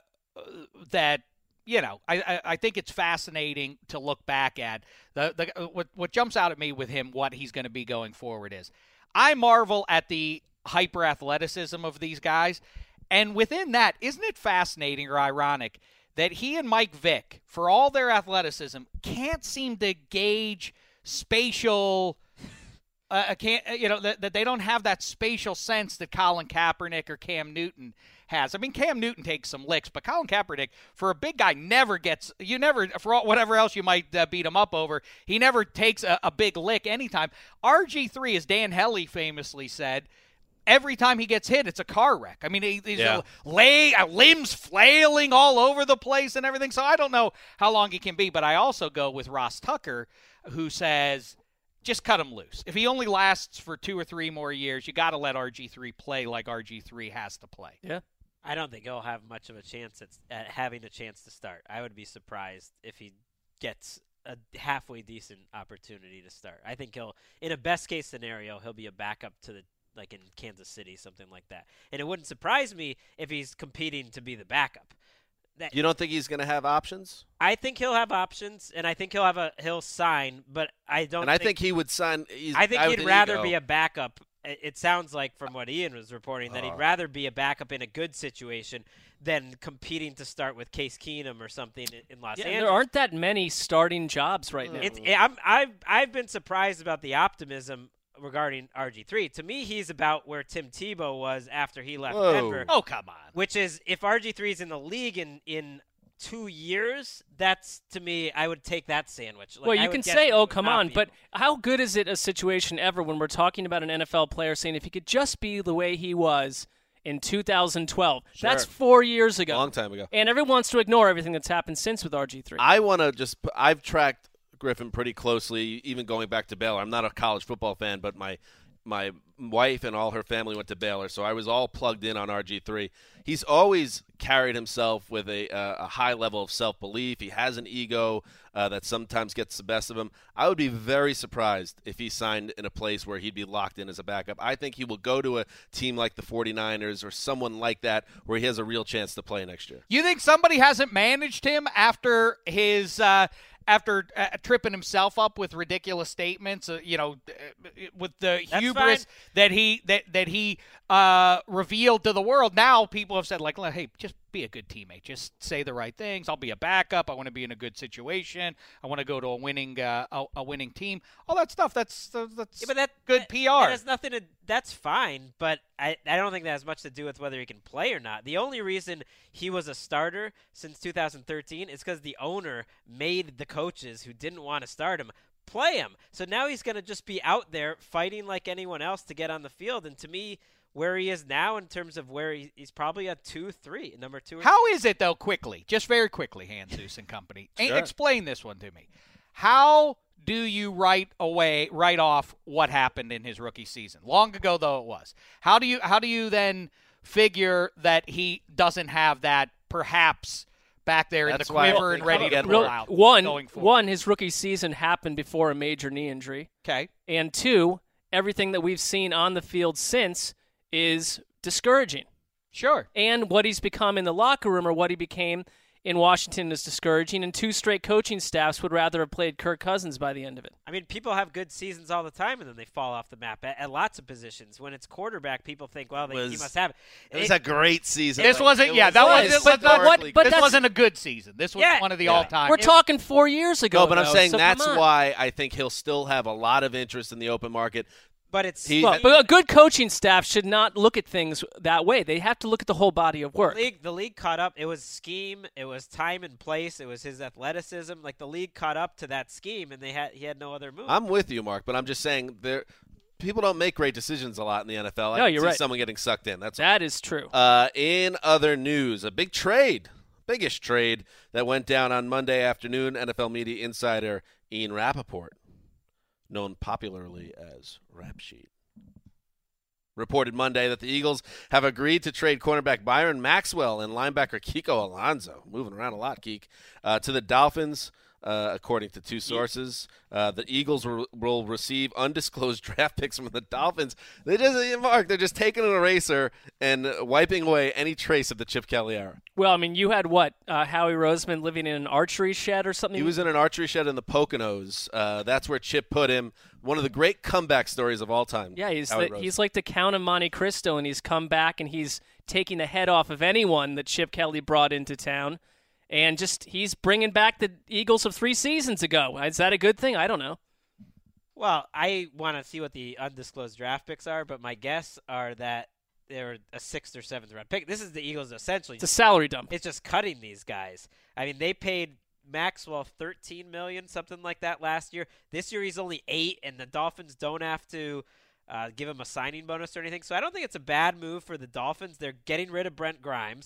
that – You know, I, I think it's fascinating to look back at. The, the what, what jumps out at me with him, what he's going to be going forward is, I marvel at the hyper-athleticism of these guys. And within that, isn't it fascinating or ironic that he and Mike Vick, for all their athleticism, can't seem to gauge spatial uh, – can't, you know, that, that they don't have that spatial sense that Colin Kaepernick or Cam Newton – has. I mean, Cam Newton takes some licks, but Colin Kaepernick, for a big guy, never gets, you never, for all, whatever else you might uh, beat him up over, he never takes a, a big lick anytime. R G three, as Dan Hellie famously said, every time he gets hit, it's a car wreck. I mean, he, he's yeah. lay, uh, limbs flailing all over the place and everything, so I don't know how long he can be, but I also go with Ross Tucker, who says, just cut him loose. If he only lasts for two or three more years, you got to let R G three play like R G three has to play. Yeah. I don't think he'll have much of a chance at, at having a chance to start. I would be surprised if he gets a halfway decent opportunity to start. I think he'll, in a best case scenario, he'll be a backup to the like in Kansas City, something like that. And it wouldn't surprise me if he's competing to be the backup. That, you don't think he's going to have options? I think he'll have options, and I think he'll have a he'll sign, but I don't. And I think, think he would sign. I think I he'd think rather ego. be a backup. It sounds like from what Ian was reporting that Oh. he'd rather be a backup in a good situation than competing to start with Case Keenum or something in, in Los Yeah, Angeles. there aren't that many starting jobs right now. It's, I'm, I've I've been surprised about the optimism regarding R G three. To me, he's about where Tim Tebow was after he left Whoa. Denver. Oh, come on. Which is, if R G three is in the league in, in two years, that's, to me, I would take that sandwich. Like, well, I you would can guess say, it oh, would come not on, be. but how good is it a situation ever when we're talking about an N F L player saying if he could just be the way he was in two thousand twelve? Sure. That's four years ago. Long time ago. And everyone wants to ignore everything that's happened since with R G three. I want to just – I've tracked Griffin pretty closely, even going back to Baylor. I'm not a college football fan, but my my wife and all her family went to Baylor, so I was all plugged in on R G three. He's always carried himself with a, uh, a high level of self-belief. He has an ego uh, that sometimes gets the best of him. I would be very surprised if he signed in a place where he'd be locked in as a backup. I think he will go to a team like the forty-niners or someone like that where he has a real chance to play next year. You think somebody hasn't managed him after his uh, after uh, tripping himself up with ridiculous statements? Uh, you know, uh, with the That's hubris fine. that he that that he uh, revealed to the world. Now people have said like, hey, just be a good teammate. Just say the right things. I'll be a backup. I want to be in a good situation. I want to go to a winning uh, a, a winning team. All that stuff. That's that's Yeah, but that good that, P R. That has nothing to. That's fine, but I, I don't think that has much to do with whether he can play or not. The only reason he was a starter since two thousand thirteen is because the owner made the coaches who didn't want to start him play him. So now he's going to just be out there fighting like anyone else to get on the field. And to me, where he is now in terms of where he, he's probably a two, three, number two. Or How is it, though, quickly, just very quickly, Hanzus and company, A- Sure. explain this one to me. How do you write away, write off what happened in his rookie season? Long ago, though it was. How do you, how do you then figure that he doesn't have that perhaps back there That's in the why I quiver think and ready he'll to get pull hurt. out? One, going forward? one, his rookie season happened before a major knee injury. Okay. And two, everything that we've seen on the field since is discouraging. Sure. And what he's become in the locker room or what he became in Washington is discouraging, and two straight coaching staffs would rather have played Kirk Cousins by the end of it. I mean, people have good seasons all the time, and then they fall off the map at, at lots of positions. When it's quarterback, people think, well, they, he Was- must have it. It was a great season. This Like, wasn't, it yeah, was- that it wasn't, was let's not- historically but this that's- wasn't a good season. This was Yeah. one of the Yeah. all-time. We're talking four years ago. No, but I'm though, saying so that's come on. why I think he'll still have a lot of interest in the open market. But it's He- Well, but a good coaching staff should not look at things that way. They have to look at the whole body of work. The league, the league caught up. It was scheme. It was time and place. It was his athleticism. Like the league caught up to that scheme, and they had he had no other move. I'm with you, Mark, but I'm just saying there people don't make great decisions a lot in the N F L. I No, can you're see right. someone getting sucked in. That's all. That is true. Uh, in other news, a big trade, biggest trade that went down on Monday afternoon. N F L media insider Ian Rappaport, known popularly as Rap Sheet, reported Monday that the Eagles have agreed to trade cornerback Byron Maxwell and linebacker Kiko Alonso, moving around a lot, Keek, uh, to the Dolphins. Uh, according to two sources, uh, the Eagles will, will receive undisclosed draft picks from the Dolphins. They just, Mark, they're just taking an eraser and wiping away any trace of the Chip Kelly era. Well, I mean, you had what? Uh, Howie Roseman living in an archery shed or something? He was in an archery shed in the Poconos. Uh, that's where Chip put him. One of the great comeback stories of all time. Yeah, he's Howie the, Roseman. he's like the Count of Monte Cristo, and he's come back and he's taking the head off of anyone that Chip Kelly brought into town. And just he's bringing back the Eagles of three seasons ago. Is that a good thing? I don't know. Well, I want to see what the undisclosed draft picks are, but my guess are that they're a sixth or seventh round pick. This is the Eagles essentially. It's a salary dump. It's just cutting these guys. I mean, they paid Maxwell thirteen million dollars, something like that last year. This year he's only eight, and the Dolphins don't have to uh, give him a signing bonus or anything. So I don't think it's a bad move for the Dolphins. They're getting rid of Brent Grimes.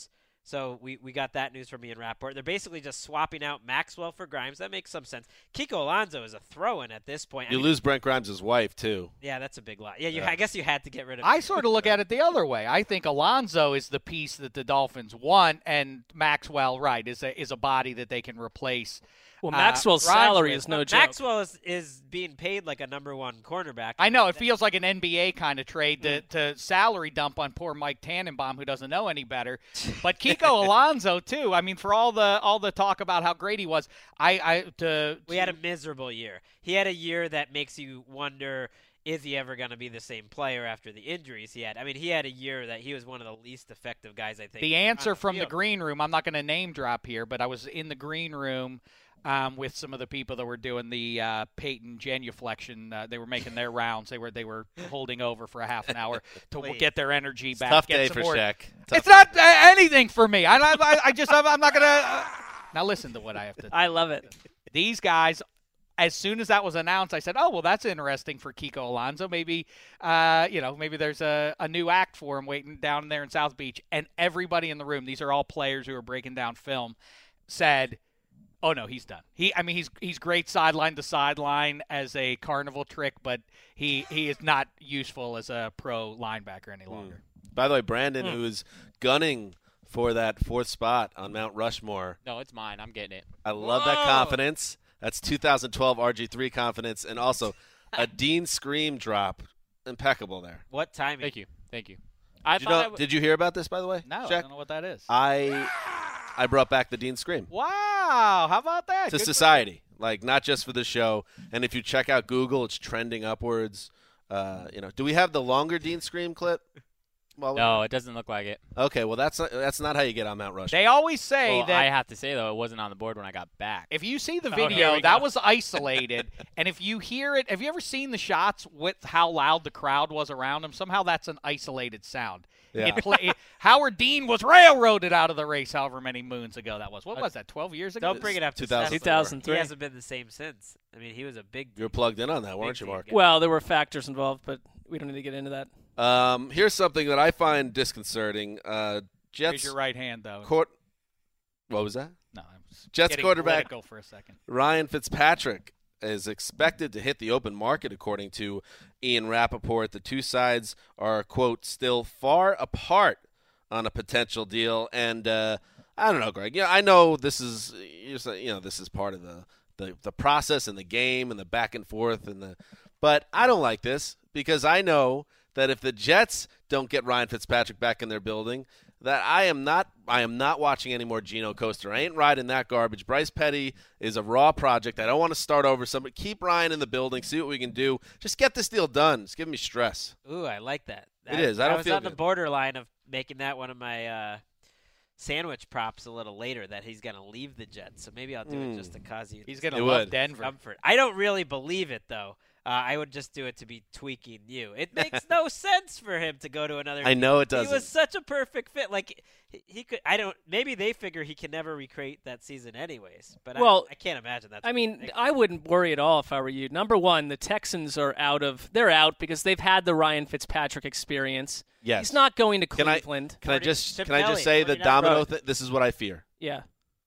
So we, we got that news from Ian Rappaport. They're basically just swapping out Maxwell for Grimes. That makes some sense. Kiko Alonso is a throw-in at this point. You I mean, lose Brent Grimes' wife, too. Yeah, that's a big lot. Yeah, you, yeah. I guess you had to get rid of him. I sort of look at it the other way. I think Alonso is the piece that the Dolphins want, and Maxwell, right, is a, is a body that they can replace. Well, Maxwell's uh, salary is no joke. Maxwell is, is being paid like a number one cornerback. I know. It feels like an N B A kind of trade to, to salary dump on poor Mike Tannenbaum, who doesn't know any better. But Kiko Alonso, too. I mean, for all the all the talk about how great he was, I, I to, we had a miserable year. He had a year that makes you wonder, is he ever going to be the same player after the injuries he had? I mean, he had a year that he was one of the least effective guys, I think. The answer the from field. the green room, I'm not going to name drop here, but I was in the green room Um, with some of the people that were doing the uh, Peyton genuflection. Uh, they were making their rounds. They were they were holding over for a half an hour to Please. get their energy It's back. tough get day some for more. Shaq. It's not uh, anything for me. I, I, I just I'm not gonna. Uh, now listen to what I have to. I love it. These guys. As soon as that was announced, I said, "Oh, well, that's interesting for Kiko Alonso. Maybe, uh, you know, maybe there's a, a new act for him waiting down there in South Beach." And everybody in the room, these are all players who are breaking down film, said, "Oh no, he's done. He, I mean, he's he's great sideline to sideline as a carnival trick, but he he is not useful as a pro linebacker any longer." Mm. By the way, Brandon, Mm. who is gunning for that fourth spot on Mount Rushmore. No, it's mine. I'm getting it. I love Whoa. that confidence. That's two thousand twelve R G three confidence, and also a Dean Scream drop. Impeccable there. What timing? Thank you. Thank you. I Did you, thought know, I w- did you hear about this, by the way? No, Shaq? I don't know what that is. I I brought back the Dean Scream. Wow, how about that? To Good for society, like not just for the show. And if you check out Google, it's trending upwards. Uh, you know, do we have the longer Dean Scream clip? Well, No, it doesn't look like it. Okay, well that's not, that's not how you get on Mount Rushmore. They always say Well, that I have to say, though, it wasn't on the board when I got back. if you see the Oh, here video, we that go. was isolated. And if you hear it, have you ever seen the shots with how loud the crowd was around him? Somehow that's an isolated sound. Yeah. It play, Howard Dean was railroaded out of the race however many moons ago that was. What was that, twelve years ago? Don't bring it up to two thousand Seth. two thousand three. He hasn't been the same since. I mean, he was a big. You were plugged in on that, weren't Big you, team Mark? guy. Well, there were factors involved, but we don't need to get into that. Um, here's something that I find disconcerting. Uh, Jets Raise your right hand, though. court. What was that? No, I was Jets getting quarterback political for a second. Ryan Fitzpatrick is expected to hit the open market, according to Ian Rappaport. The two sides are, quote, still far apart on a potential deal. And uh, I don't know, Greg. Yeah, I know this is you're saying, you know this is part of the, the, the process and the game and the back and forth and the. But I don't like this because I know that if the Jets don't get Ryan Fitzpatrick back in their building, that I am not I am not watching any more Geno Coaster. I ain't riding that garbage. Bryce Petty is a raw project. I don't want to start over somebody. Keep Ryan in the building. See what we can do. Just get this deal done. It's giving me stress. Ooh, I like that. that It is. I don't was feel on the good. borderline of making that one of my uh, sandwich props a little later, that he's going to leave the Jets. So maybe I'll do Mm. it just to cause you He's going It to love would. Denver. comfort. I don't really believe it, though. Uh, I would just do it to be tweaking you. It makes no sense for him to go to another I team. know it He doesn't. was such a perfect fit. Like he, he could. I don't. Maybe they figure he can never recreate that season, anyways. But Well, I, I can't imagine that. I mean, I wouldn't worry at all if I were you. Number one, the Texans are out of they're out because they've had the Ryan Fitzpatrick experience. Yes. He's not going to Can I Cleveland. can I just Chip can I Kelly, just say the forty-nine. domino? Right. Th- this is what I fear. Yeah.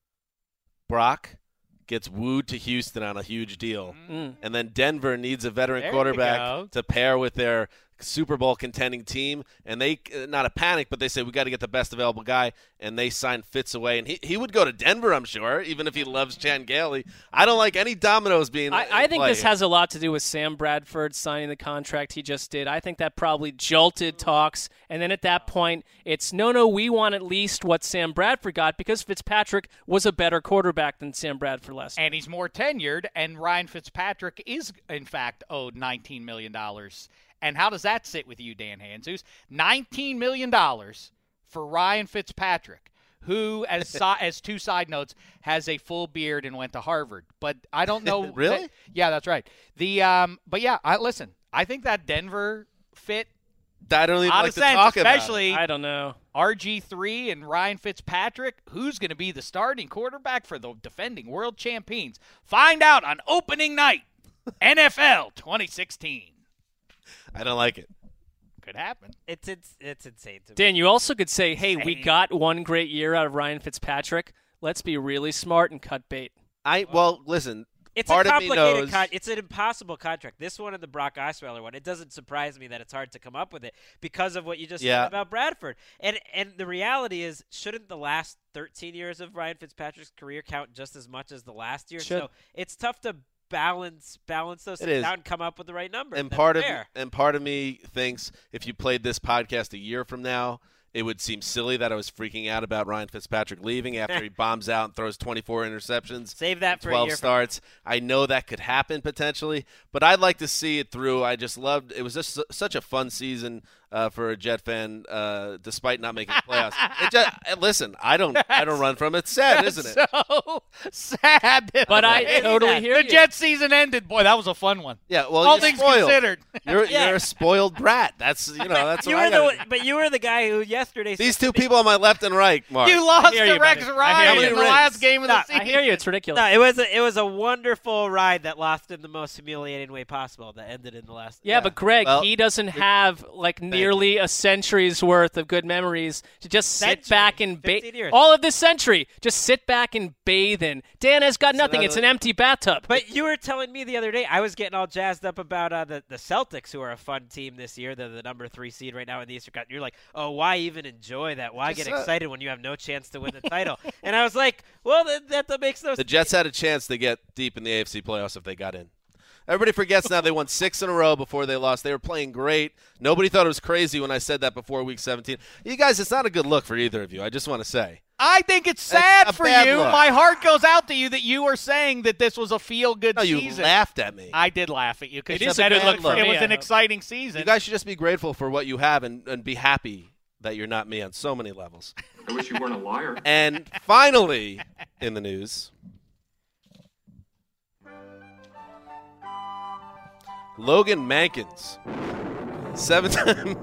Brock gets wooed to Houston on a huge deal, Mm. and then Denver needs a veteran There you quarterback go. to pair with their Super Bowl contending team, and they uh, not a panic, but they say we got to get the best available guy, and they sign Fitz away, and he he would go to Denver, I'm sure, even if he loves Chan Gailey. I don't like any dominoes being. I, in I think play this here. has a lot to do with Sam Bradford signing the contract he just did. I think that probably jolted talks, and then at that point, it's no, no, we want at least what Sam Bradford got because Fitzpatrick was a better quarterback than Sam Bradford last year. And he's more tenured, and Ryan Fitzpatrick is, in fact, owed nineteen million dollars. And how does that sit with you, Dan Hanzus? nineteen million dollars for Ryan Fitzpatrick, who, as si- as two side notes, has a full beard and went to Harvard. But I don't know. Really? that- yeah, that's right. The um, But, yeah, I, listen, I think that Denver fit I don't even out like of to sense, talk about it. especially I don't know. R G three and Ryan Fitzpatrick. Who's going to be the starting quarterback for the defending world champions? Find out on opening night, N F L twenty sixteen. I don't like it. Could happen. It's it's it's insane to me. Dan, you also could say, hey, we Insane. got one great year out of Ryan Fitzpatrick. Let's be really smart and cut bait. I well, listen. It's part a of me complicated knows. con- It's an impossible contract. This one and the Brock Osweiler one. It doesn't surprise me that it's hard to come up with it because of what you just Yeah. said about Bradford. And and the reality is, shouldn't the last thirteen years of Ryan Fitzpatrick's career count just as much as the last year? Should. So it's tough to balance balance those It things is. out and come up with the right number. And That's part of fair. and part of me thinks if you played this podcast a year from now, it would seem silly that I was freaking out about Ryan Fitzpatrick leaving after he bombs out and throws twenty-four interceptions. Save that and for a twelve year from starts. I know that could happen potentially, but I'd like to see it through. I just loved it. Was just su- such a fun season uh, for a Jet fan, uh, despite not making the playoffs. it just, listen, I don't, I don't run from it. It's sad, isn't it? So sad. But I It- totally hear the you. Jets season ended. Boy, that was a fun one. Yeah, well, all you're things spoiled. considered. You're, Yeah. you're a spoiled brat. That's you know that's you what I were the gotta one- but you were the guy who yesterday These said two people on my left and right, Mark. You lost hear to you, Rex buddy. I Ryan hear in you. the last game of the No, season. I hear you. It's ridiculous. No, it was a, it was a wonderful ride that lost in the most humiliating way possible. That ended in the last. Yeah, but Greg, Well, he doesn't have like nearly a century's worth of good memories to just sit Century, back and bathe. fifteen years. All of this century, just sit back and bathe in. Dan has got nothing. that It's like- an empty bathtub. But you were telling me the other day, I was getting all jazzed up about uh, the the Celtics, who are a fun team this year. They're the number three seed right now in the Eastern Conference. You're like, oh, why even enjoy that? Why Just, get uh, excited when you have no chance to win the title? And I was like, well, that that, that makes no The sense. Jets had a chance to get deep in the A F C playoffs if they got in. Everybody forgets now they won six in a row before they lost. They were playing great. Nobody thought it was crazy when I said that before week seventeen. You guys, it's not a good look for either of you. I just want to say. I think it's That's sad a for bad you. look. My heart goes out to you that you were saying that this was a feel-good No, you season. laughed at me. I did laugh at you because It you is a said good it, look for it me, was I an hope. exciting season. You guys should just be grateful for what you have and, and be happy that you're not me on so many levels. I wish you weren't a liar. And finally, in the news, Logan Mankins, seven-time,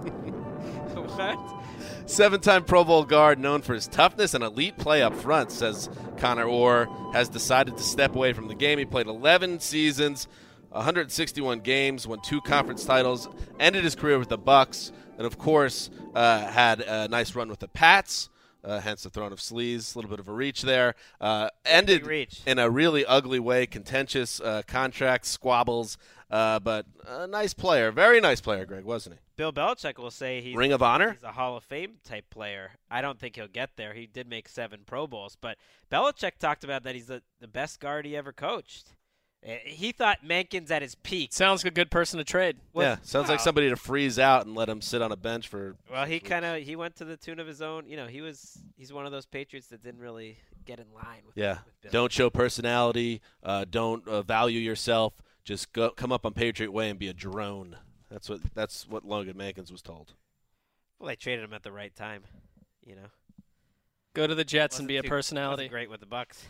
seven-time Pro Bowl guard known for his toughness and elite play up front, says Connor Orr, has decided to step away from the game. He played eleven seasons, one hundred sixty-one games, won two conference titles, ended his career with the Bucks, and of course uh, had a nice run with the Pats. Uh, hence the throne of sleaze, a little bit of a reach there. Uh, ended reach. in a really ugly way, contentious uh, contract squabbles, uh, but a nice player, very nice player, Greg, wasn't he? Bill Belichick will say he's Ring of Honor? He's a Hall of Fame type player. I don't think he'll get there. He did make seven Pro Bowls, but Belichick talked about that he's the, the best guard he ever coached. Uh, He thought Mankins at his peak. Sounds like a good person to trade. was- yeah, sounds like wow. somebody to freeze out and let him sit on a bench for. Well, he kind of he went to the tune of his own. You know, he was he's one of those Patriots that didn't really get in line with. Yeah, with Bill. don't show personality. Uh, don't uh, value yourself. Just go, come up on Patriot Way and be a drone. That's what that's what Logan Mankins was told. Well, they traded him at the right time. You know, Go to the Jets Wasn't and be a too- personality. wasn't great with the Bucks.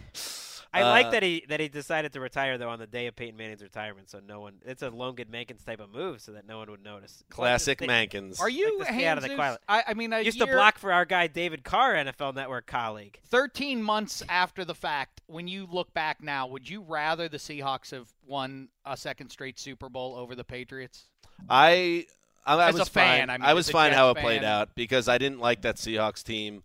I Uh, like that he that he decided to retire though on the day of Peyton Manning's retirement, so no one. It's a Logan Mankins type of move, so that no one would notice. Classic Like to Mankins. Are you like to stay out of the Hanzus? twilight. I, I mean, a Used year, to block for our guy David Carr, N F L Network colleague. thirteen months after the fact, when you look back now, would you rather the Seahawks have won a second straight Super Bowl over the Patriots? I I, I As a was fan, fine. I mean, was as a fine how it Jets played fan. out because I didn't like that Seahawks team.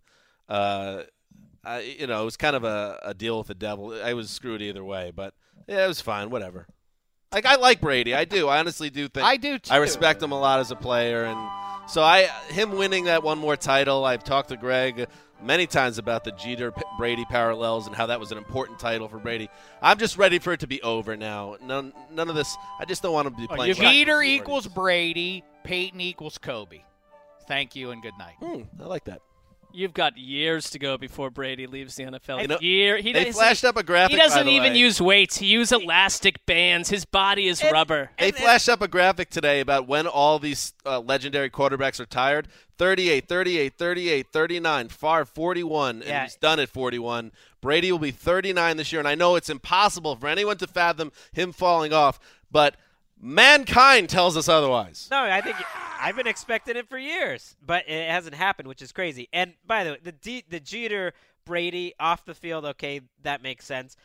Uh, I, you know, it was kind of a, a deal with the devil. I was screwed either way, but yeah, it was fine. Whatever. Like I like Brady. I do. I honestly do think. I do, too. I respect him a lot as a player, and so I him winning that one more title. I've talked to Greg many times about the Jeter Brady parallels and how that was an important title for Brady. I'm just ready for it to be over now. None none of this. I just don't want him to be Oh, playing. Jeter equals Brady, Peyton equals Kobe. Thank you and good night. Hmm, I like that. You've got years to go before Brady leaves the N F L. You know, Year. He they doesn't- flashed up a graphic, He doesn't by the even way. use weights. He uses elastic bands. His body is rubber. They flashed up a graphic today about when all these uh, legendary quarterbacks are tired. thirty-eight, thirty-eight, thirty-eight, thirty-nine, Favre forty-one, and Yeah. he's done at forty-one. Brady will be thirty-nine this year, and I know it's impossible for anyone to fathom him falling off, but mankind tells us otherwise. No, I think I've been expecting it for years, but it hasn't happened, which is crazy. And by the way, the D, the Jeter Brady off the field, okay, that makes sense.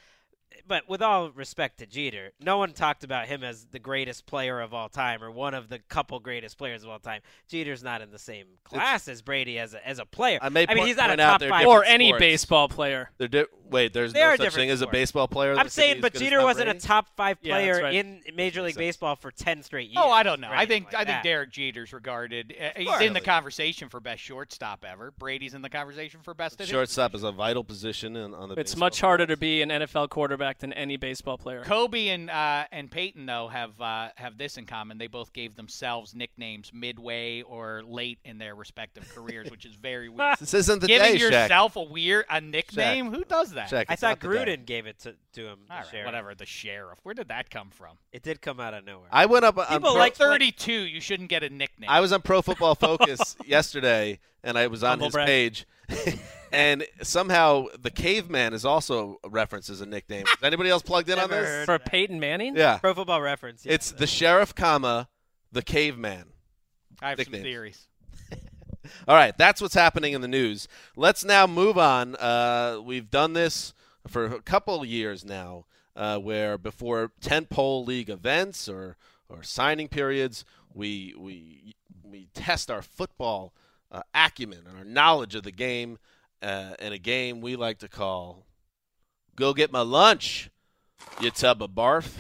but with all respect to Jeter, no one talked about him as the greatest player of all time or one of the couple greatest players of all time. Jeter's not in the same class it's, as Brady as a, as a player. I, may I mean, point, he's not a top five or any sports. baseball player. They're di- Wait, there's they no are such thing as a sports. baseball player. I'm saying, but Jeter wasn't Brady? a top five player yeah, right. in Major League Baseball for ten straight years. Oh, I don't know. I think like I think that. Derek Jeter's regarded. Uh, he's course. in the conversation for best shortstop ever. Brady's in the conversation for best. Shortstop is a vital position in, on the. It's baseball much harder to be an N F L quarterback than any baseball player. Kobe and uh, and Peyton though have uh, have this in common. They both gave themselves nicknames midway or late in their respective careers, which is very weird. This isn't the Giving day, Shaq. yourself a weird a nickname. Shaq. Who does that? Shaq, I it's thought not the day. Gruden gave it to, to him. All the right, sheriff. whatever. The sheriff. Where did that come from? It did come out of nowhere. I went up. on People pro- like thirty-two. You shouldn't get a nickname. I was on Pro Football Focus yesterday, and I was on Humble his brag. page, and somehow the caveman is also referenced as a nickname. Is anybody else plugged in on Never this? heard For of that. Peyton Manning? Yeah, Pro Football Reference. Yeah. it's the sheriff, comma the caveman. I have nicknames. some theories. All right, that's what's happening in the news. Let's now move on. Uh, we've done this for a couple of years now, uh, where before tentpole league events or or signing periods, we we we test our football uh, acumen and our knowledge of the game uh, in a game we like to call "Go Get My Lunch, You Tub of Barf."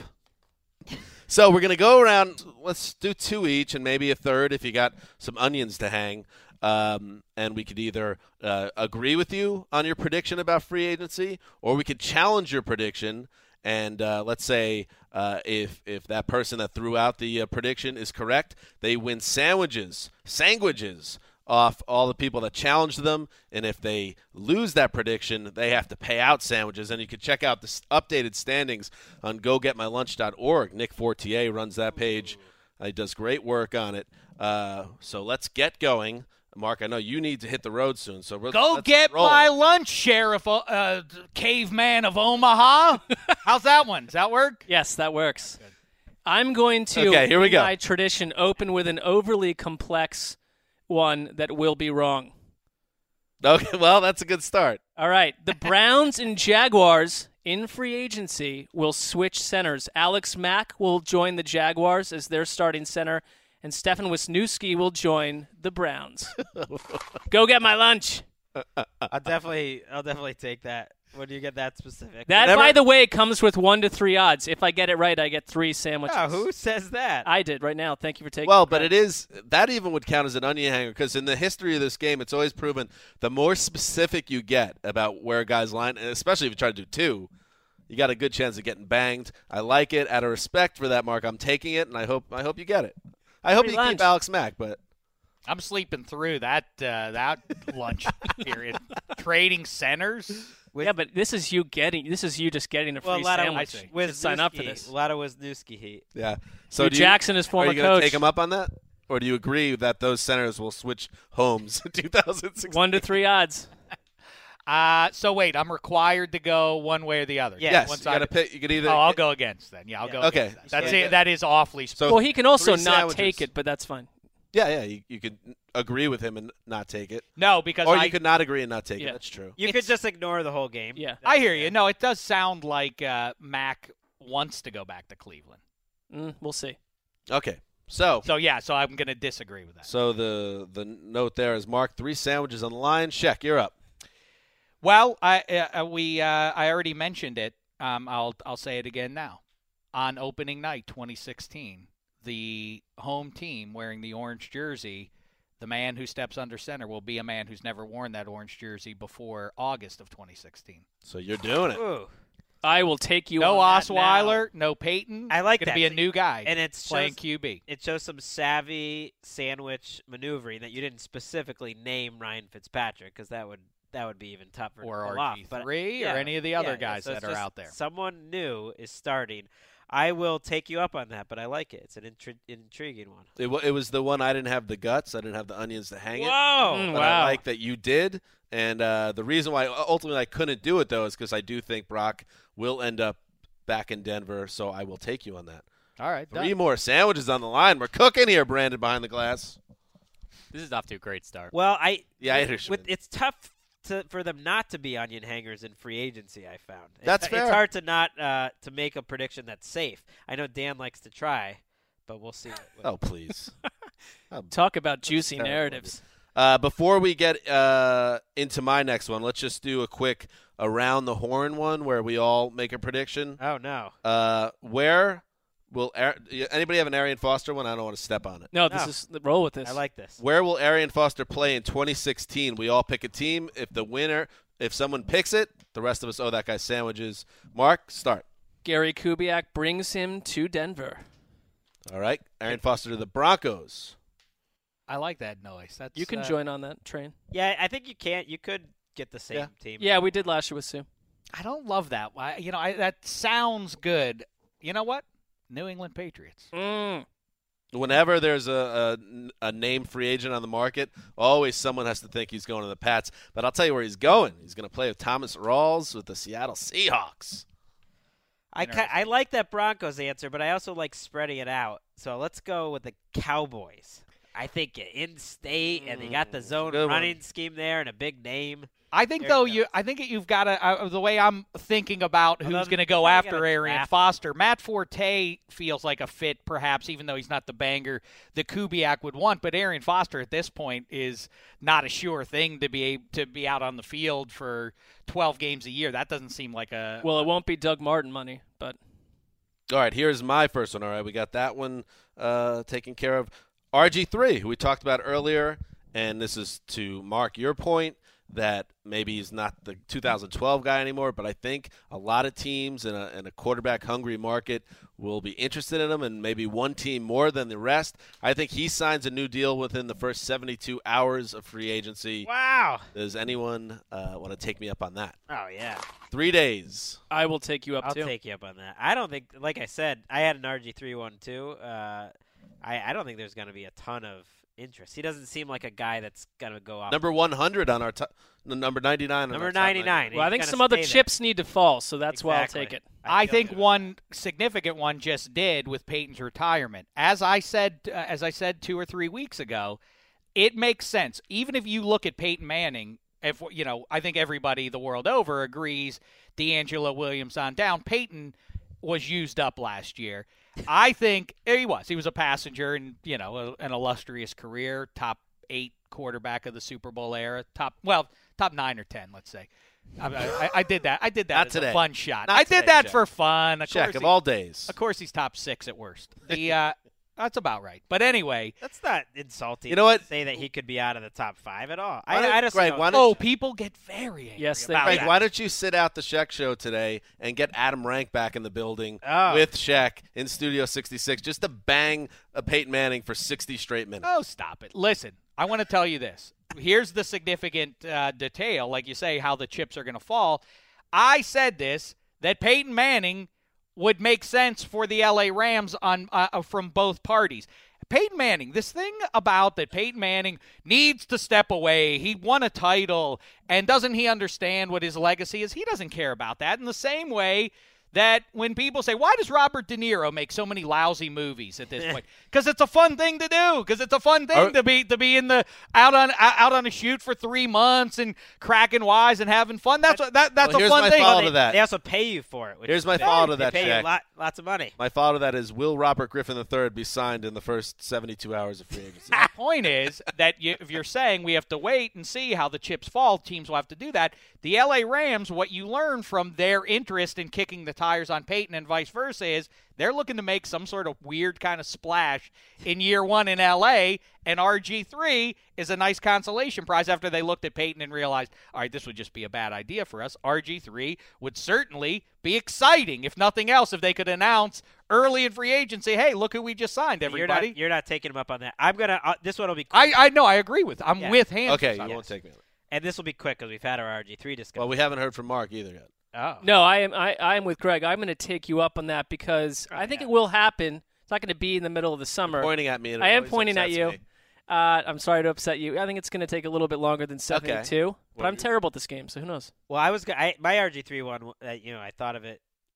So we're going to go around. Let's do two each and maybe a third if you got some onions to hang. Um, and we could either uh, agree with you on your prediction about free agency, or we could challenge your prediction. And uh, let's say uh, if if that person that threw out the uh, prediction is correct, they win sandwiches, sandwiches off all the people that challenged them. And if they lose that prediction, they have to pay out sandwiches. And you can check out the s- updated standings on go get my lunch dot org. Nick Fortier runs that page. Uh, he does great work on it. Uh, so let's get going. Mark, I know you need to hit the road soon, so we'll, Go let's get roll. my lunch, Sheriff, uh, caveman of Omaha. How's that one? Does that work? Yes, that works. I'm going to, Okay, here we in go. my tradition, open with an overly complex one that will be wrong. Okay, well, that's a good start. All right. The Browns and Jaguars in free agency will switch centers. Alex Mack will join the Jaguars as their starting center, and Stefan Wisniewski will join the Browns. Go get my lunch. I'll definitely, I'll definitely take that. When you get that specific. That, Whenever- by the way, comes with one to three odds. If I get it right, I get three sandwiches. Oh, who says that? I did right now. Thank you for taking Well, the but credit. it is that even would count as an onion hanger because in the history of this game, it's always proven the more specific you get about where guys line, and especially if you try to do two, you got a good chance of getting banged. I like it. Out of respect for that, Mark, I'm taking it, and I hope I hope you get it. I hope Free you lunch. keep Alex Mack, but I'm sleeping through that uh, that lunch period. Trading centers. yeah, but this is you getting. This is you just getting a free well, a lot sandwich. of You should sign up for this. A lot of Wisniewski heat. yeah. So Hugh do you, Jackson is former Are you gonna coach. take him up on that, or do you agree that those centers will switch homes in two thousand sixteen? One to three odds. Uh, so wait, I'm required to go one way or the other. Yeah. Yes, Once you I- got to pick. You could either. Oh, I'll go against then. Yeah, I'll Yeah. go. Okay. against that. That's So- it. That is awfully. So Well, he can also three not sandwiches. take it, but that's fine. Yeah, yeah. You, you could agree with him and not take it, No, because or I, you could not agree and not take Yeah. it. That's true. You could just ignore the whole game. Yeah. I hear you. No, it does sound like uh, Mac wants to go back to Cleveland. Mm, we'll see. Okay. So, So yeah, so I'm going to disagree with that. so the the note there is Mark three sandwiches on the line. Sheck, you're up. Well, I uh, we uh, I already mentioned it. Um, I'll I'll say it again now. On opening night, twenty sixteen, the home team wearing the orange jersey, the man who steps under center will be a man who's never worn that orange jersey before August of twenty sixteen. So you're doing it. Ooh. I will take you No on that Osweiler, no Peyton. I like it's gonna that. be a new guy, And it's playing shows- Q B. It shows some savvy sandwich maneuvering that you didn't specifically name Ryan Fitzpatrick because that would that would be even tougher Or to pull R off. G But, three yeah, or any of the yeah, other yeah, guys so it's that are just out there. Someone new is starting. I will take you up on that, but I like it. It's an intri- intriguing one. It, wa- it was the one I didn't have the guts. I didn't have the onions to hang it. Whoa! Mm, But wow. I like that you did. And uh, the reason why ultimately I couldn't do it, though, is because I do think Brock will end up back in Denver, so I will take you on that. All right, Three done. more sandwiches on the line. We're cooking here, Brandon, behind the glass. This is off to a great start. Well, I Yeah, I with, understand. with, it's tough to for them not to be onion hangers in free agency. I found That's it's, fair. It's hard to not uh, to make a prediction that's safe. I know Dan likes to try, but we'll see. What, Oh, please. Talk about juicy terrible. narratives. Uh, before we get uh, into my next one, let's just do a quick around the horn one where we all make a prediction. Oh no! Uh, where will Ar- anybody have an Arian Foster one? I don't want to step on it. No, this No. is roll with this. I like this. Where will Arian Foster play in twenty sixteen? We all pick a team. If the winner, if someone picks it, the rest of us owe that guy sandwiches. Mark, start. Gary Kubiak brings him to Denver. All right, Arian Foster to the Broncos. I like that noise. That's You can uh, join on that train. Yeah, I think you can't. You could get the same Yeah. team. Yeah, we did last year with Sue. I don't love that. I, you know, I, that sounds good. You know what? New England Patriots. Mm. Whenever there's a, a, a named free agent on the market, always someone has to think he's going to the Pats. But I'll tell you where he's going. He's going to play with Thomas Rawls with the Seattle Seahawks. I ki- I like that Broncos answer, but I also like spreading it out. So let's go with the Cowboys. I think in-state, and they got the zone Good one. running scheme there and a big name. I think There though you you, go. I think you've got to uh, the way I'm thinking about Well, who's then going to go you after gotta Arian draft. Foster. Matt Forte feels like a fit, perhaps, even though he's not the banger that Kubiak would want. But Arian Foster at this point is not a sure thing to be to be out on the field for twelve games a year. That doesn't seem like a Well, it won't be Doug Martin money, but All right, here's my first one. All right, we got that one uh, taken care of. R G three, who we talked about earlier, and this is to mark your point that maybe he's not the two thousand twelve guy anymore, but I think a lot of teams in a, in a quarterback-hungry market will be interested in him, and maybe one team more than the rest. I think he signs a new deal within the first seventy-two hours of free agency. Wow. Does anyone uh, want to take me up on that? Oh, yeah. Three days. I will take you up I'll too. take you up on that. I don't think, like I said, I had an R G three one too. Uh, I, I don't think there's going to be a ton of interest. He doesn't seem like a guy that's going to go off. Number one hundred on our top, number ninety-nine. on Number our top ninety-nine. Well, I He's think gonna some other stay there. chips need to fall, so that's why I'll Exactly. take it. I feel think good. one significant one just did with Peyton's retirement. As I said, uh, as I said two or three weeks ago, it makes sense. Even if you look at Peyton Manning, if you know, I think everybody the world over agrees, D'Angelo Williams on down. Peyton was used up last year. I think he was. He was a passenger in you know a, an illustrious career, top eight quarterback of the Super Bowl era, top well top nine or ten, let's say. I, I, I did that. I did that Not as today. a fun shot. Not I today, did that Shaq. for fun. Of Shaq course of he- all days. Of course, he's top six at worst. The uh, that's about right. But anyway, That's not insulting. You know what? To say that he could be out of the top five at all. Why don't- I, I just Greg, don't- why don't oh, you- people get very angry Yes, they about Greg, that. why don't you sit out the Shaq show today and get Adam Rank back in the building Oh. with Shaq in Studio sixty-six just to bang a Peyton Manning for sixty straight minutes? Oh, stop it. Listen, I want to tell you this. Here's the significant uh, detail, like you say, how the chips are going to fall. I said this, that Peyton Manning would make sense for the L A Rams on uh, from both parties. Peyton Manning, this thing about that Peyton Manning needs to step away. He won a title, and doesn't he understand what his legacy is? He doesn't care about that. In the same way that when people say, why does Robert De Niro make so many lousy movies at this point? Because it's a fun thing to do. Because it's a fun thing Are- to be to be in the out on out on a shoot for three months and cracking wise and having fun. That's what that that's Well, a here's fun my thing. follow they, to that. They also pay you for it. which Here's is my big. follow to They that, pay Shaq. you lot, lots of money. My follow to that is, will Robert Griffin the third be signed in the first seventy-two hours of free agency? My point is that you, if you're saying we have to wait and see how the chips fall, teams will have to do that. The L A Rams, what you learn from their interest in kicking the tires on Peyton and vice versa is they're looking to make some sort of weird kind of splash in year one in L A, and R G three is a nice consolation prize after they looked at Peyton and realized, all right, this would just be a bad idea for us. R G three would certainly be exciting, if nothing else, if they could announce early in free agency, hey, look who we just signed, You're everybody. not, you're not taking him up on that. I'm gonna. Uh, this one will be. Quick. I, I know, I agree with. I'm Yeah. with him. Okay, you Yes. won't take me on it. And this will be quick because we've had our R G three discussion. Well, we haven't heard from Mark either yet. oh. No, I am. I, I am with Greg. I'm going to take you up on that because I think yeah. it will happen. It's not going to be in the middle of the summer. Pointing at me. And it I am always pointing at upsets you. me. Uh, I'm sorry to upset you. I think it's going to take a little bit longer than seventy-two. But Well, I'm you- terrible at this game, so who knows? Well, I was. go- I, my R G three one. Uh, you know, I thought of it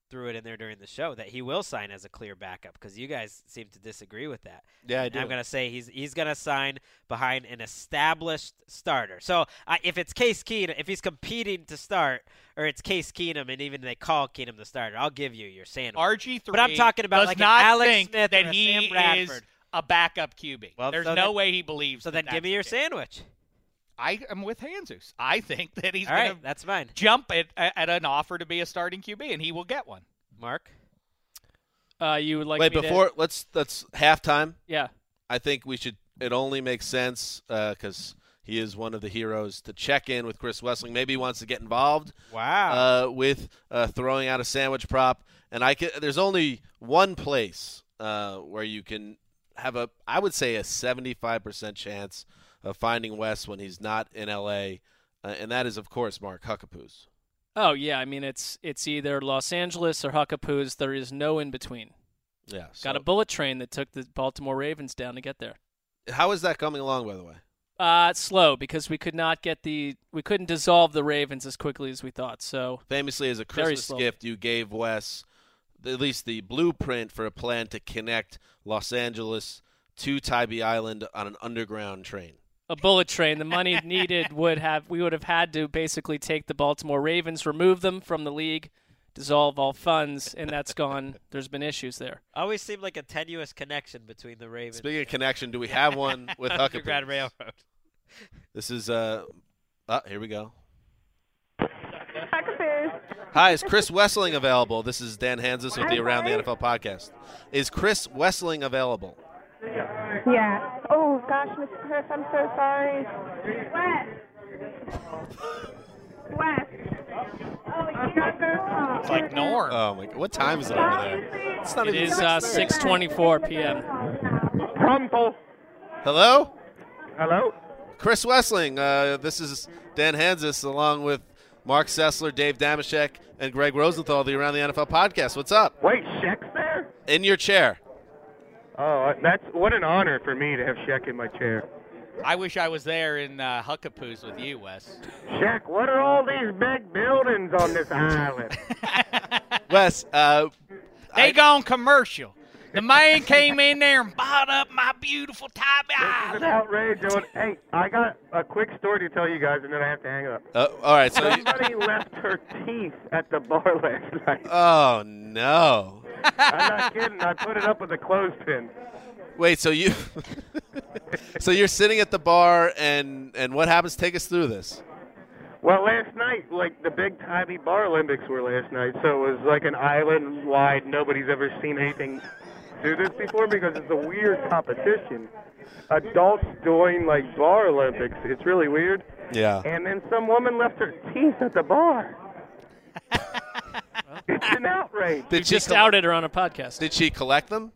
threw it in there during the show that he will sign as a clear backup because you guys seem to disagree with that. Yeah, I and do. I'm going to say he's he's going to sign behind an established starter. So uh, if it's Case Keenum, if he's competing to start, or it's Case Keenum and even they call Keenum the starter, I'll give you your sandwich. R G three but I'm talking about does like not an Alex think Smith that or a he Sam Bradford. is a backup Q B. Well, There's so no then, way he believes So that then give me that's your the case. sandwich. I am with Jesus. I think that he's All going right, to that's fine. jump at, at an offer to be a starting Q B, and he will get one. Mark? Uh, you would like Wait, me before to... let's let's halftime. Yeah. I think we should. It only makes sense because uh, he is one of the heroes to check in with Chris Wessling. Maybe he wants to get involved. Wow. Uh, with uh, throwing out a sandwich prop, and I can. There's only one place uh, where you can have a. I would say a seventy-five percent chance of finding Wes when he's not in L A, uh, and that is of course Mark Huckapoos. Oh, yeah. I mean, it's it's either Los Angeles or Huckapoos. There is no in between. Yeah. So Got a bullet train that took the Baltimore Ravens down to get there. how is that coming along, by the way? Uh, it's slow because we could not get the we couldn't dissolve the Ravens as quickly as we thought. So Famously, as a very Christmas slow. gift, you gave Wes at least the blueprint for a plan to connect Los Angeles to Tybee Island on an underground train. A bullet train. The money needed would have we would have had to basically take the Baltimore Ravens, remove them from the league, dissolve all funds, and that's gone. There's been issues there. Always seemed like a tenuous connection between the Ravens. Speaking of connection, do we have one with Underground Huckapoos? Railroad. This is uh, oh, here we go. Huckapoos. Hi, is Chris Wessling available? This is Dan Hansis with the Around the N F L podcast. Is Chris Wessling available? Yeah. Oh, gosh, Mister Chris, I'm so sorry. Wes. Wes. Oh, you gotta go. It's like Norm. Oh my! What time is it over there? It's not It even is uh, six twenty-four p.m. Crumple. Hello, Hello? Chris Wessling. Uh, this is Dan Hansis along with Mark Sessler, Dave Damashek, and Greg Rosenthal, the Around the N F L podcast. What's up? Wait, Shaq's there? In your chair. Oh, that's what an honor for me to have Shaq in my chair. I wish I was there in uh, Huckapoos with you, Wes. Shaq, what are all these big buildings on this island? Wes, uh, They gone commercial. The man came in there and bought up my beautiful Tybee This is Island. an outrage. On, hey, I got a quick story to tell you guys, and then I have to hang up. uh, all right. So, you, Somebody left her teeth at the bar last night. oh no! I'm not kidding. I put it up with a clothespin. Wait, so you, so you're sitting at the bar, and and what happens? Take us through this. Well, last night, like the big Tybee Bar Olympics were last night, so it was like an island-wide. Nobody's ever seen anything do this before because it's a weird competition. Adults doing like Bar Olympics. It's really weird. Yeah. And then some woman left her teeth at the bar. It's an outrage. You Did she just col- outed her on a podcast. Did she collect them?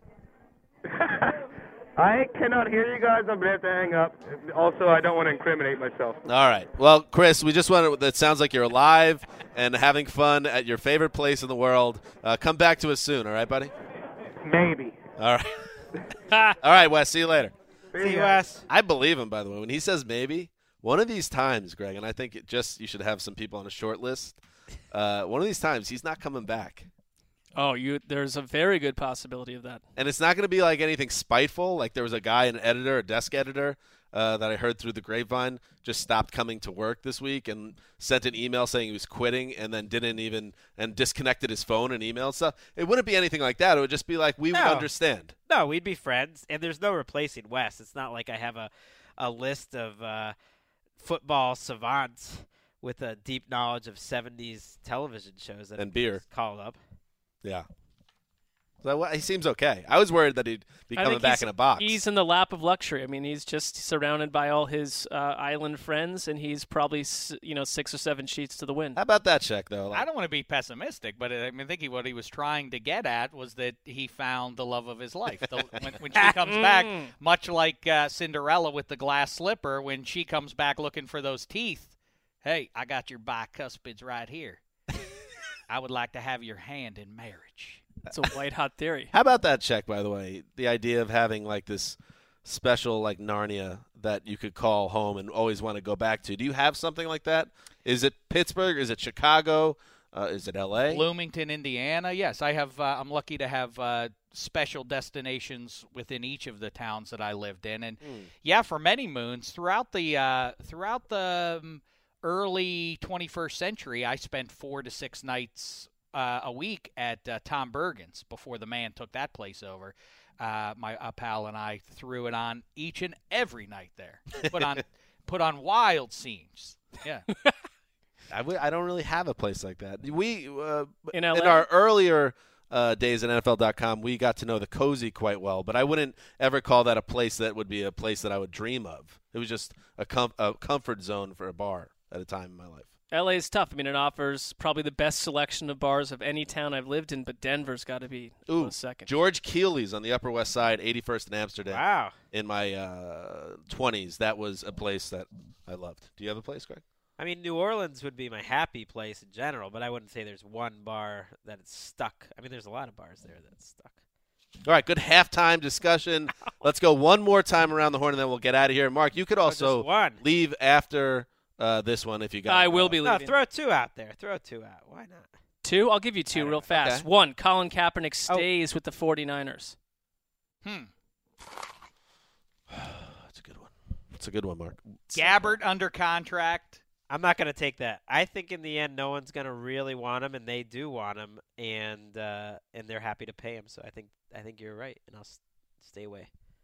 I cannot hear you guys. I'm going to have to hang up. Also, I don't want to incriminate myself. All right. Well, Chris, we just want to. That sounds like you're alive and having fun at your favorite place in the world. Uh, come back to us soon. All right, buddy. Maybe. All right. All right, Wes. See you later. See you, Wes. I believe him, by the way. When he says maybe, one of these times, Greg, and I think it just you should have some people on a short list. Uh, one of these times, he's not coming back. Oh, you. There's a very good possibility of that. And it's not going to be like anything spiteful. Like there was a guy, an editor, a desk editor, uh, that I heard through the grapevine just stopped coming to work this week and sent an email saying he was quitting and then didn't even and disconnected his phone and email and stuff. It wouldn't be anything like that. It would just be like we No. would understand. No, we'd be friends, and there's no replacing Wes. It's not like I have a, a list of uh, football savants with a deep knowledge of seventies television shows that And I beer. just call up. Yeah. So well, he seems okay. I was worried that he'd be I coming think back he's- in a box. He's in the lap of luxury. I mean, he's just surrounded by all his uh, island friends, and he's probably s- you know six or seven sheets to the wind. How about that check though? I don't want to be pessimistic, but I mean, I think he, what he was trying to get at was that he found the love of his life. The, when, when she comes back, much like uh, Cinderella with the glass slipper, when she comes back looking for those teeth, hey, I got your bicuspids right here. I would like to have your hand in marriage. It's a white hot theory. How about that check, by the way? The idea of having like this special like Narnia that you could call home and always want to go back to. Do you have something like that? Is it Pittsburgh? Is it Chicago? Uh, is it L A? Bloomington, Indiana. Yes, I have. Uh, I'm lucky to have uh, special destinations within each of the towns that I lived in, and Mm. yeah, for many moons throughout the uh, throughout the um, early twenty-first century, I spent four to six nights uh, a week at uh, Tom Bergen's before the man took that place over. Uh, my uh, pal and I threw it on each and every night there. Put on put on wild scenes. Yeah. I, w- I don't really have a place like that. We uh, In L A? our earlier uh, days at N F L dot com, we got to know the Cozy quite well, but I wouldn't ever call that a place that would be a place that I would dream of. It was just a, com- a comfort zone for a bar at a time in my life. L A is tough. I mean, it offers probably the best selection of bars of any town I've lived in, but Denver's got to be a Ooh, close second. George Keeley's on the Upper West Side, eighty-first in Amsterdam. Wow. In my uh, twenties, that was a place that I loved. Do you have a place, Greg? I mean, New Orleans would be my happy place in general, but I wouldn't say there's one bar that it's stuck. I mean, there's a lot of bars there that's stuck. All right, good halftime discussion. Let's go one more time around the horn, and then we'll get out of here. Mark, you could also just one. leave after uh, this one if you got I it. will be No, leaving. throw two out there. Throw two out. Why not? Two? I'll give you two real fast. Okay. One, Colin Kaepernick stays with the 49ers. Hmm. That's a good one. That's a good one, Mark. Gabbert under contract. I'm not going to take that. I think in the end, no one's going to really want him, and they do want him, and uh, and they're happy to pay him. So I think I think you're right, and I'll s- stay away.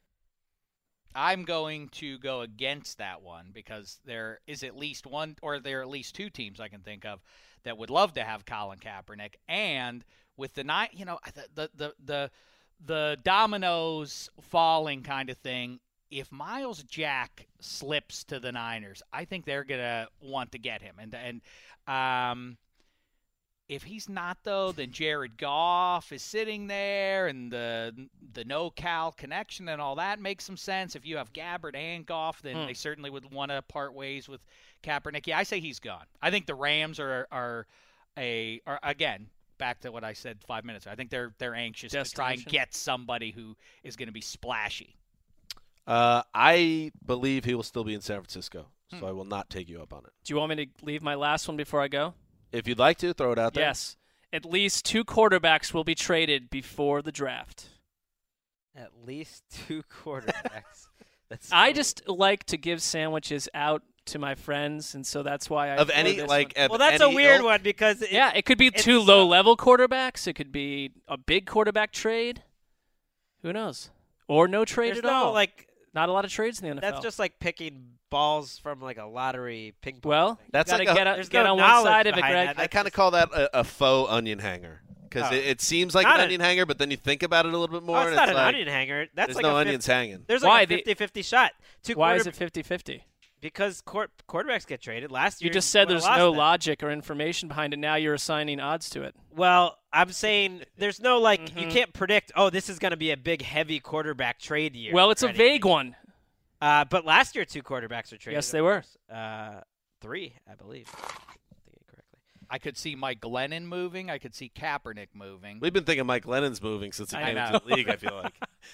I'm going to go against that one because there is at least one, or there are at least two teams I can think of that would love to have Colin Kaepernick. And with the nine, you know, the the the the, the dominoes falling kind of thing. If Miles Jack slips to the Niners, I think they're gonna want to get him. And and um, if he's not though, then Jared Goff is sitting there, and the the no Cal connection and all that makes some sense. If you have Gabbert and Goff, then Hmm. they certainly would want to part ways with Kaepernick. Yeah, I say he's gone. I think the Rams are are a are again back to what I said five minutes ago. I think they're they're anxious to try and Destination. get somebody who is going to be splashy. Uh, I believe he will still be in San Francisco, so Hmm. I will not take you up on it. Do you want me to leave my last one before I go? If you'd like to, throw it out there. Yes. At least two quarterbacks will be traded before the draft. At least two quarterbacks. That's I just like to give sandwiches out to my friends, and so that's why I Of threw any, this like, one. of well, that's a any weird ilk? one because it, Yeah, it could be it's, two uh, low-level quarterbacks. It could be a big quarterback trade. Who knows? Or no trade There's at no, all. like Not a lot of trades in the N F L. that's just like picking balls from like a lottery ping pong. well, thing. That's you like gotta a- get, on- There's get no on one knowledge side of it, behind Greg. that. I That's kind of just- call that a, a faux onion hanger because Oh. it, it seems like Not an a- onion hanger, but then you think about it a little bit more, Oh, it's and not it's an like onion hanger. That's there's like no a onions fifty, hanging. There's Why? like a The- fifty-fifty shot. Two Why is quarter- it fifty-fifty? Because court, quarterbacks get traded. Last year You just said would've there's lost no that. logic or information behind it. Now you're assigning odds to it. Well, I'm saying there's no like you Mhm. can't predict. Oh, this is going to be a big, heavy quarterback trade year. Well, it's or a anything. vague one. Uh, but last year, two quarterbacks were traded. Yes, of they were. course. Uh, three, I believe. if I'm thinking correctly. I could see Mike Glennon moving. I could see Kaepernick moving. We've been thinking Mike Lennon's moving since he I came know. into the league, I feel like.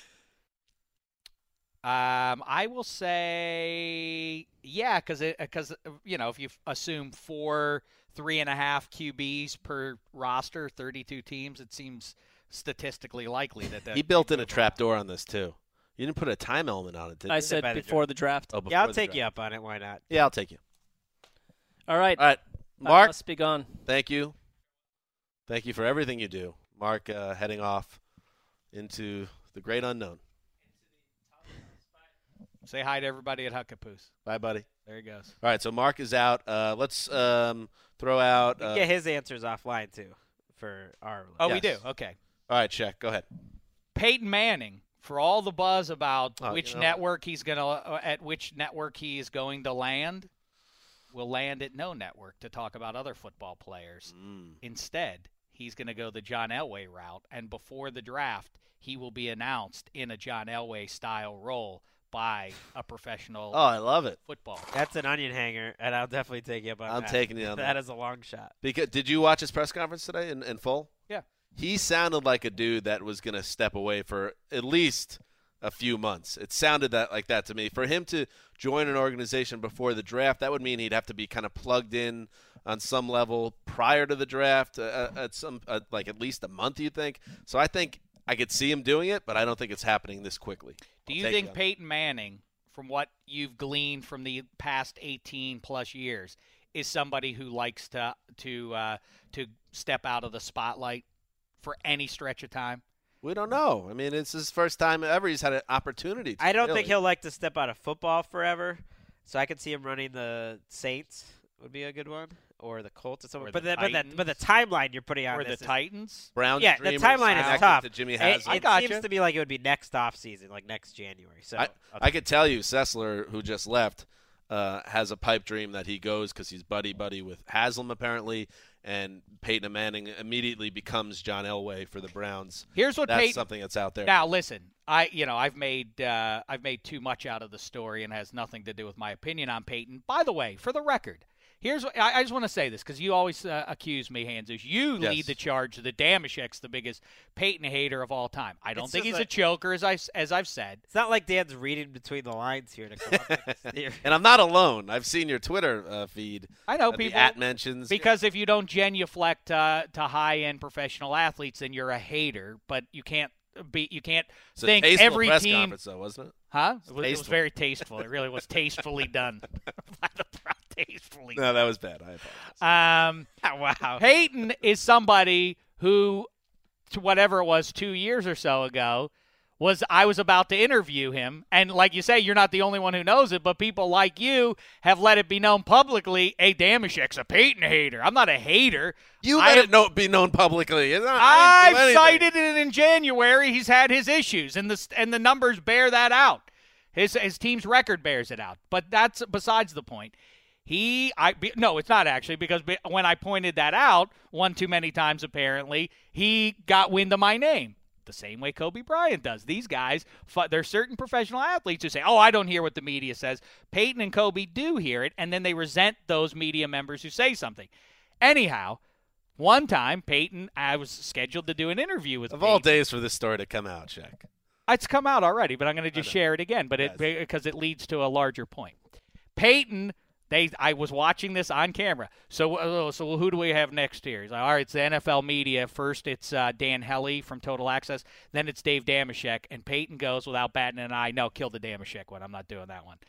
Um, I will say, yeah, because because you know if you assume four three and a half Q Bs per roster, thirty-two teams, it seems statistically likely that that He built in a trap door on this, too. You didn't put a time element on it, did you? I said by the before the draft. Oh, before Yeah, I'll the take draft. you up on it. Why not? Yeah, I'll take you. All right. All right. I Mark, must be gone. thank you. Thank you for everything you do. Mark uh, heading off into the great unknown. Say hi to everybody at Huckapoos. Bye, buddy. There he goes. All right, so Mark is out. Uh, let's um, throw out. We Uh, can get his answers offline too for our. Oh, we Yes. do. Okay. all right, Shaq, go ahead. Peyton Manning, for all the buzz about Oh, which you know. network he's gonna uh, at which network he is going to land, will land at no network to talk about other football players. Mm. Instead, he's going to go the John Elway route, and before the draft, he will be announced in a John Elway style role by a professional Oh, I love it. football. That's an onion hanger, and I'll definitely take you up on I'm that. taking you on That that. is a long shot. Because did you watch his press conference today in, in full? Yeah. He sounded like a dude that was going to step away for at least a few months. It sounded that like that to me. For him to join an organization before the draft, that would mean he'd have to be kind of plugged in on some level prior to the draft, uh, at some uh, like at least a month, you think? So I think I could see him doing it, but I don't think it's happening this quickly. Do you think Peyton Manning, from what you've gleaned from the past eighteen plus years, is somebody who likes to to uh, to step out of the spotlight for any stretch of time? We don't know. I mean, it's his first time ever he's had an opportunity to, I don't really. think he'll like to step out of football forever, so I could see him running the Saints would be a good one, or the Colts or something. Or But the the, but, the, Titans. but the timeline you're putting on Or this the is- Titans? Browns yeah, Dreamers the timeline is connected tough. to Jimmy It, Haslam. it gotcha. seems to me like it would be next off season, like next January. So I, I could tell you, Sessler, who just left, uh, has a pipe dream that he goes because he's buddy buddy with Haslam apparently, and Peyton Manning immediately becomes John Elway for the Browns. Here's what that's Peyton, something that's out there. Now listen, I you know I've made uh, I've made too much out of the story and has nothing to do with my opinion on Peyton. By the way, for the record. Here's what I, I just want to say this because you always uh, accuse me, Hanzus. You Yes. lead the charge. The Damashek's the biggest Peyton hater of all time. I don't It's think just he's like- a choker, as I as I've said. it's not like Dan's reading between the lines here to come up with this theory. And I'm not alone. I've seen your Twitter uh, feed. I know uh, people the at mentions because if you don't genuflect uh, to high end professional athletes, then you're a hater. But you can't be. You can't It's a think tasteful every press team. conference, though, wasn't it? Huh? It was, it was Tasteful. very tasteful. It really was tastefully done. By the Browns. Tastefully. No, that was bad. I apologize. Um, wow. Peyton is somebody who, to whatever it was, two years or so ago, was I was about to interview him. And like you say, you're not the only one who knows it, but people like you have let it be known publicly, hey, Damashek's a Peyton hater. I'm not a hater. You I let have- it know, be known publicly. It's not- I I've didn't do anything. cited it in January. He's had his issues, and the and the numbers bear that out. His his team's record bears it out. But that's besides the point. He, I be, no, it's not actually because be, when I pointed that out one too many times, apparently he got wind of my name. The same way Kobe Bryant does. These guys, there's certain professional athletes who say, "Oh, I don't hear what the media says." Peyton and Kobe do hear it, and then they resent those media members who say something. Anyhow. One time, Peyton, I was scheduled to do an interview with Of Peyton. all days for this story to come out, Shaq. It's come out already, but I'm going to just share it again, but it Yes. because it leads to a larger point. Peyton, they I was watching this on camera. So uh, so who do we have next here? He's like, all right, it's the N F L media. First, it's uh, Dan Hellie from Total Access. Then it's Dave Damashek. And Peyton goes without batting an eye, no, kill the Damashek one. I'm not doing that one.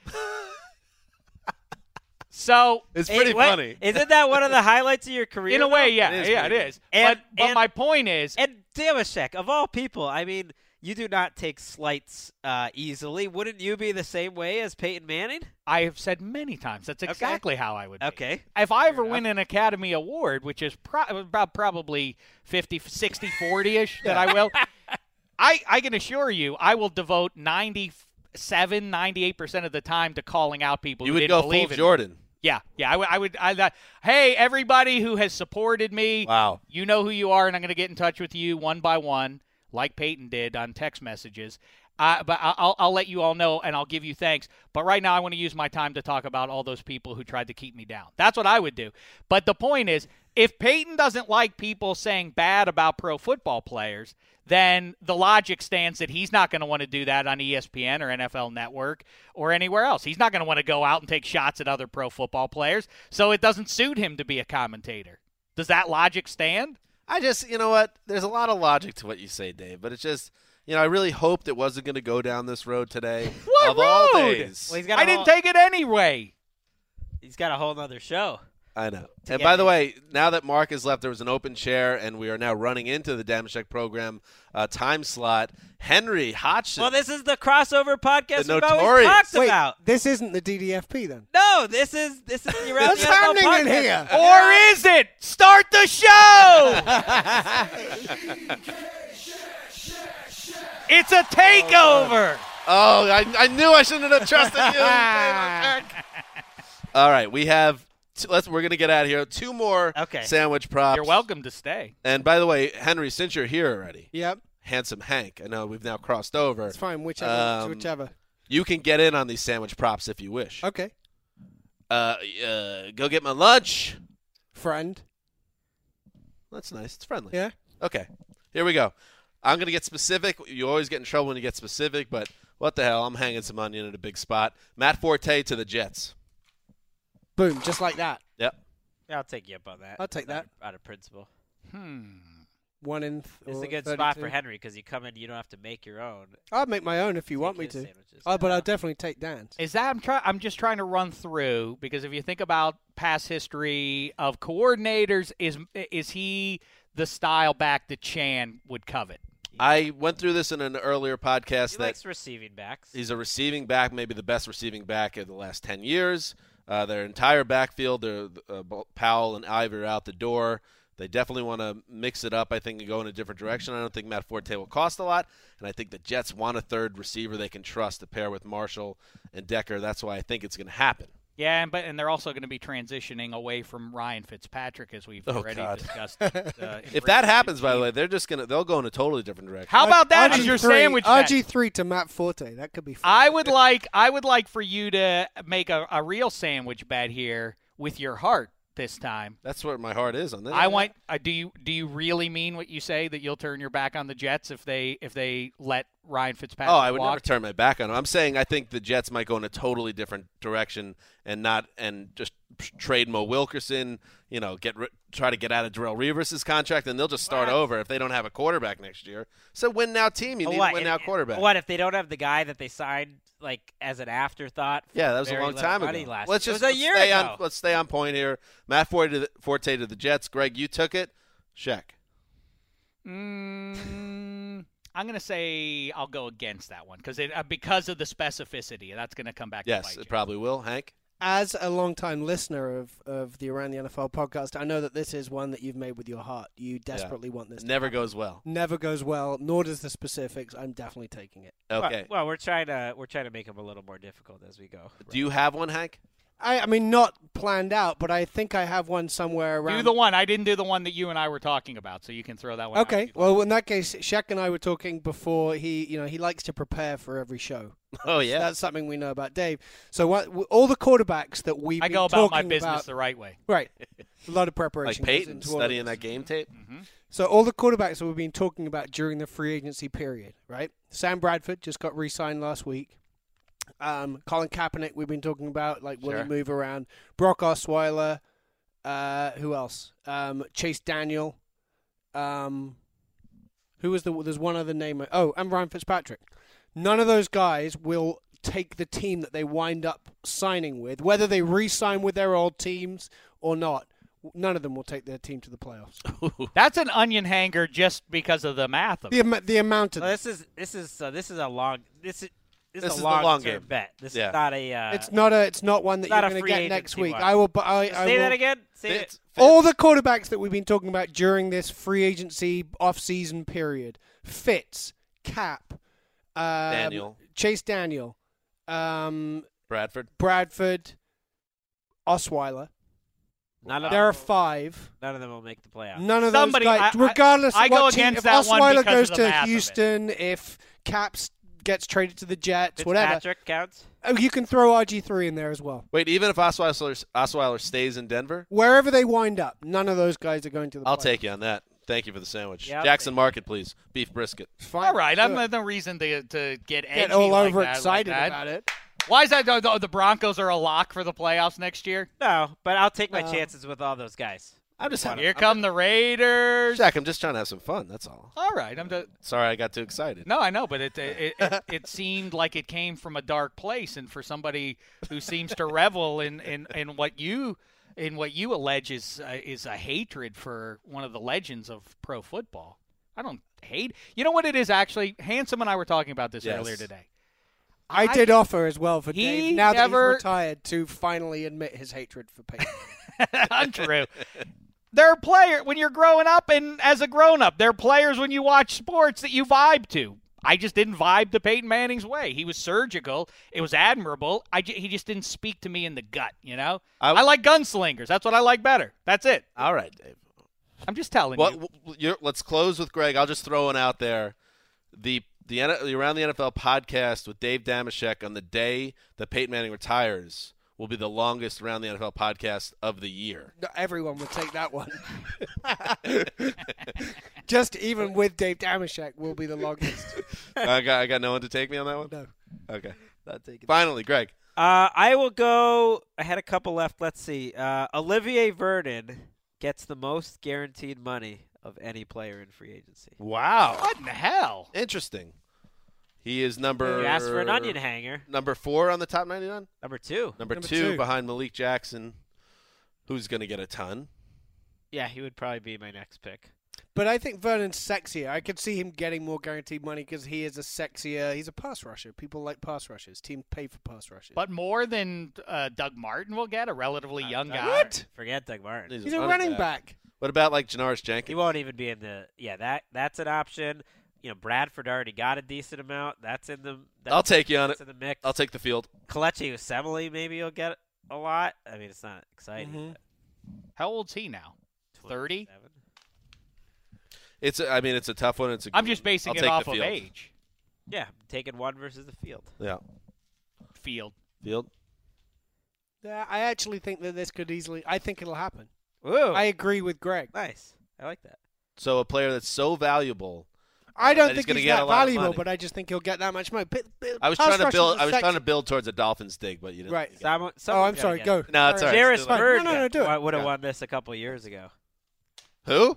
So It's Hey, pretty what- funny. Isn't that one of the highlights of your career? in a way, though? yeah, It is yeah, it pretty is. And- but but and- my point is, And Damashek, of all people, I mean, you do not take slights uh, easily. Wouldn't you be the same way as Peyton Manning? I have said many times that's exactly how I would be. Okay. If I ever win an Academy Award, which is pro- about probably fifty, sixty, forty-ish that I will, I, I can assure you I will devote ninety-seven, ninety-eight percent of the time to calling out people You who would didn't go believe full in me. Jordan. Yeah, yeah, I would. I would. I, thought, hey, everybody who has supported me, Wow. you know who you are, and I'm going to get in touch with you one by one, like Peyton did on text messages. Uh, but I- I'll, I'll let you all know, and I'll give you thanks. But right now, I want to use my time to talk about all those people who tried to keep me down. That's what I would do. But the point is, if Peyton doesn't like people saying bad about pro football players, then the logic stands that he's not going to want to do that on E S P N or N F L Network or anywhere else. He's not going to want to go out and take shots at other pro football players, so it doesn't suit him to be a commentator. Does that logic stand? I just, you know what? There's a lot of logic to what you say, Dave, but it's just, you know, I really hoped it wasn't going to go down this road today. What of all road? days. Well, he's got I a didn't whole, take it anyway. He's got a whole other show. I know. to And get by the in. way, now that Mark has left, there was an open chair, and we are now running into the Damashek program uh, time slot. Henry Hodgson. Well, this is the crossover podcast The we've always notorious- talked Wait, about. this isn't the D D F P then? No, this is this is the What's Around the N F L happening in podcast. here? Or is it? Start the show! It's a takeover. Oh, I, I knew I shouldn't have trusted you. All right, we have. Two, let's. We're gonna get out of here. Two more Okay. sandwich props. You're welcome to stay. And by the way, Henry, since you're here already, Yep. Handsome Hank. I know we've now crossed over. It's fine. Whichever. Um, whichever. You can get in on these sandwich props if you wish. Okay. Uh, uh, go get my lunch. Friend. That's nice. It's friendly. Yeah. Okay. Here we go. I'm gonna get specific. You always get in trouble when you get specific, but what the hell? I'm hanging some onion at a big spot. Matt Forte to the Jets. Boom. Just like that. Yep. I'll take you up on that. I'll take that. Out of, out of principle. Hmm. One in. Th- It's a good thirty-two. spot for Henry because you come in, you don't have to make your own. I'll make my own if you Take want me his to. sandwiches. Oh, but I'll definitely take Dan's. Is that I'm trying? I'm just trying to run through because if you think about past history of coordinators, is is he the style back that Chan would covet? I went through this in an earlier podcast. He that likes receiving backs. He's a receiving back, maybe the best receiving back of the last ten years. Uh, their entire backfield, they're, uh, Powell and Ivy are out the door. They definitely want to mix it up, I think, and go in a different direction. I don't think Matt Forte will cost a lot, and I think the Jets want a third receiver they can trust to pair with Marshall and Decker. That's why I think it's going to happen. Yeah, and but and they're also going to be transitioning away from Ryan Fitzpatrick as we've Oh, already God. discussed. Uh, If that happens, by the way, they're just gonna they'll go in a totally different direction. How about that R G as your three, sandwich? R bet? G three to Matt Forte. That could be fun. I would like I would like for you to make a, a real sandwich bet here with your heart this time. That's where my heart is on this. I want. Uh, do you do you really mean what you say that you'll turn your back on the Jets if they if they let Ryan Fitzpatrick? Oh, I would walk? never turn my back on him. I'm saying I think the Jets might go in a totally different direction and not and just trade Mo Wilkerson. You know, get try to get out of Darrelle Revis' contract, and they'll just start What? over if they don't have a quarterback next year. So win now team, you Oh, need what? a win now And- quarterback. What if they don't have the guy that they signed like as an afterthought? For Yeah, that was a very long little time money ago. Last Let's year. just it was let's a year stay ago. on. Let's stay on point here. Matt Forte to the, Forte to the Jets. Greg, you took it. Shaq. Mm, I'm going to say I'll go against that one because uh, because of the specificity. That's going to come back. to Yes, bite it you. probably will. Hank. As a long-time listener of, of the Around the N F L podcast, I know that this is one that you've made with your heart. You desperately want this. to Never happen. goes well. Never goes well, nor does the specifics. I'm definitely taking it. Okay. Well, well, we're trying to we're trying to make them a little more difficult as we go. Do you have one, Hank? I, I mean, not planned out, but I think I have one somewhere around. Do the one. I didn't do the one that you and I were talking about, so you can throw that one out. Okay. Well, in that case, Shaq and I were talking before. He, you know, he likes to prepare for every show. Oh yeah, that's something we know about Dave. So what? All the quarterbacks that we've I been go about my talking business about, the right way. right? A lot of Like preparation. goes Peyton into all of studying this. that game tape. Mm-hmm. So all the quarterbacks that we've been talking about during the free agency period, right? Sam Bradford just got re-signed last week. Um, Colin Kaepernick, we've been talking about, like, will Sure. he move around? Brock Osweiler. Uh, who else? Um, Chase Daniel. Um, who was the? There's one other name. Oh, and Ryan Fitzpatrick. None of those guys will take the team that they wind up signing with, whether they re-sign with their old teams or not. None of them will take their team to the playoffs. That's an onion hanger just because of the math of The, it. am- the amount of Well, this is this is uh, this is a long this is this, This is is a the long, long term game. bet. This Yeah. is not a. Uh, it's not a. It's not one that it's not you're a going to free get next agency week. one. I will. But I, I Say will, that again. Say it. Fitz, All the quarterbacks that we've been talking about during this free agency off-season period: Fitz, Cap, um, Daniel. Chase Daniel, um, Bradford. Bradford, Osweiler. None of There are them- five. None of them will make the playoffs. None of Somebody- those guys, I- I- regardless I of go what team, against if that one Osweiler because goes of the to math of it. Houston, if Caps gets traded to the Jets, whatever, Fitzpatrick counts. oh, you can throw R G three in there as well. Wait, even if Osweiler, Osweiler stays in Denver, Wherever they wind up, none of those guys are going to the I'll playoffs. take you on that. Thank you for the sandwich. Yeah, I'll Jackson take Market, please. Beef brisket. Fine. All right, I'm Sure. no reason to to get edgy Get all like over that, like excited that. about it. Why is that? The, the- the Broncos are a lock for the playoffs next year. No, but I'll take my No. chances with all those guys. I'm just having. Here I'm- come the Raiders. Jack, I'm just trying to have some fun. That's all. All right, I'm. The, Sorry, I got too excited. no, I know, but it it, it it seemed like it came from a dark place, and for somebody who seems to revel in, in, in what you in what you allege is uh, is a hatred for one of the legends of pro football. I don't hate. You know what it is actually? Handsome and I were talking about this Yes. earlier today. I did offer as well for He Dave, now that never- he's retired, to finally admit his hatred for Peyton. Untrue. There are players when you're growing up, and as a grown-up, there are players when you watch sports that you vibe to. I just didn't vibe to Peyton Manning's way. He was surgical. It was admirable. I j- he just didn't speak to me in the gut, you know? I- I, like gunslingers. That's what I like better. That's it. All right, Dave. I'm just telling What? you. w- You're, let's close with Greg. I'll just throw one out there. The the, N- the Around the N F L podcast with Dave Damashek on the day that Peyton Manning retires will be the longest Around the N F L podcast of the year. No, everyone would take that one. Just even with Dave Damashek will be the longest. I got I got no one to take me on that one. No. Okay. Not taking Finally, Greg. Uh, I will go. I had a couple left. Let's see. Uh, Olivier Vernon gets the most guaranteed money of any player in free agency. Wow. What in the hell? Interesting. He is number. You asked for an onion hanger. Number four on the top ninety-nine? Number two. Number, Number two, two. behind Malik Jackson, who's going to get a ton. Yeah, he would probably be my next pick. But I think Vernon's sexier. I could see him getting more guaranteed money because he is a sexier. He's a pass rusher. People like pass rushers. Teams pay for pass rushers. But more than uh, Doug Martin will get, a relatively young Doug guy. Martin. Forget Doug Martin. He's a running back. What about like Janoris Jenkins? He won't even be in the. Yeah, that that's an option. You know, Bradford already got a decent amount. That's in the. That's, I'll take you on that's it. In the mix. I'll take the field. Kelechi Osemele, maybe he'll get a lot. I mean, it's not exciting. Mm-hmm. How old's he now? Thirty. It's. A, I mean, it's a tough one. It's. A, I'm just basing I'll it take off the of field. age. Yeah, taking one versus the field. Yeah. Field. Field. Yeah, I actually think that this could easily. I think it'll happen. Ooh. I agree with Greg. Nice. I like that. So a player that's so valuable. I don't that think he's, he's get that a lot of valuable, money. but I just think he'll get that much money. P- p- I was pass trying to rushers build. are I was trying sexy. to build towards a Dolphins dig, but you didn't. Right. Someone, Oh, I'm sorry. Go. No, it's all right. Jairus Still- Byrd No, no, no, do it. would have Yeah. won this a couple years ago. Who?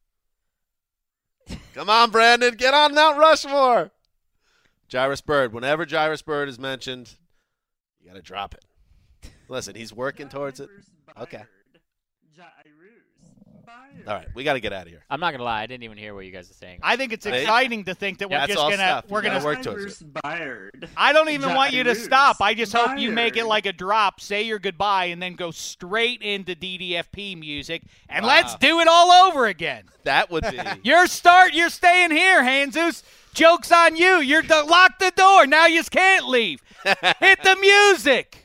Come on, Brandon, get on Mount Rushmore. Jairus Byrd. Whenever Jairus Byrd is mentioned, you got to drop it. Listen, he's working towards it. Okay. All right, we got to get out of here. I'm not gonna lie, I didn't even hear what you guys are saying. I think it's Hey. exciting to think that Yeah, we're that's just all gonna stuff. we're You gonna gotta work towards it. Byard. I don't even want you to Jairus stop. I just hope you make it Byard. like a drop, say your goodbye, and then go straight into D D F P music, and Wow. let's do it all over again. That would be. Your start. You're staying here, Jesus. Joke's on you. You're the, lock the door. Now you can't leave. Hit the music.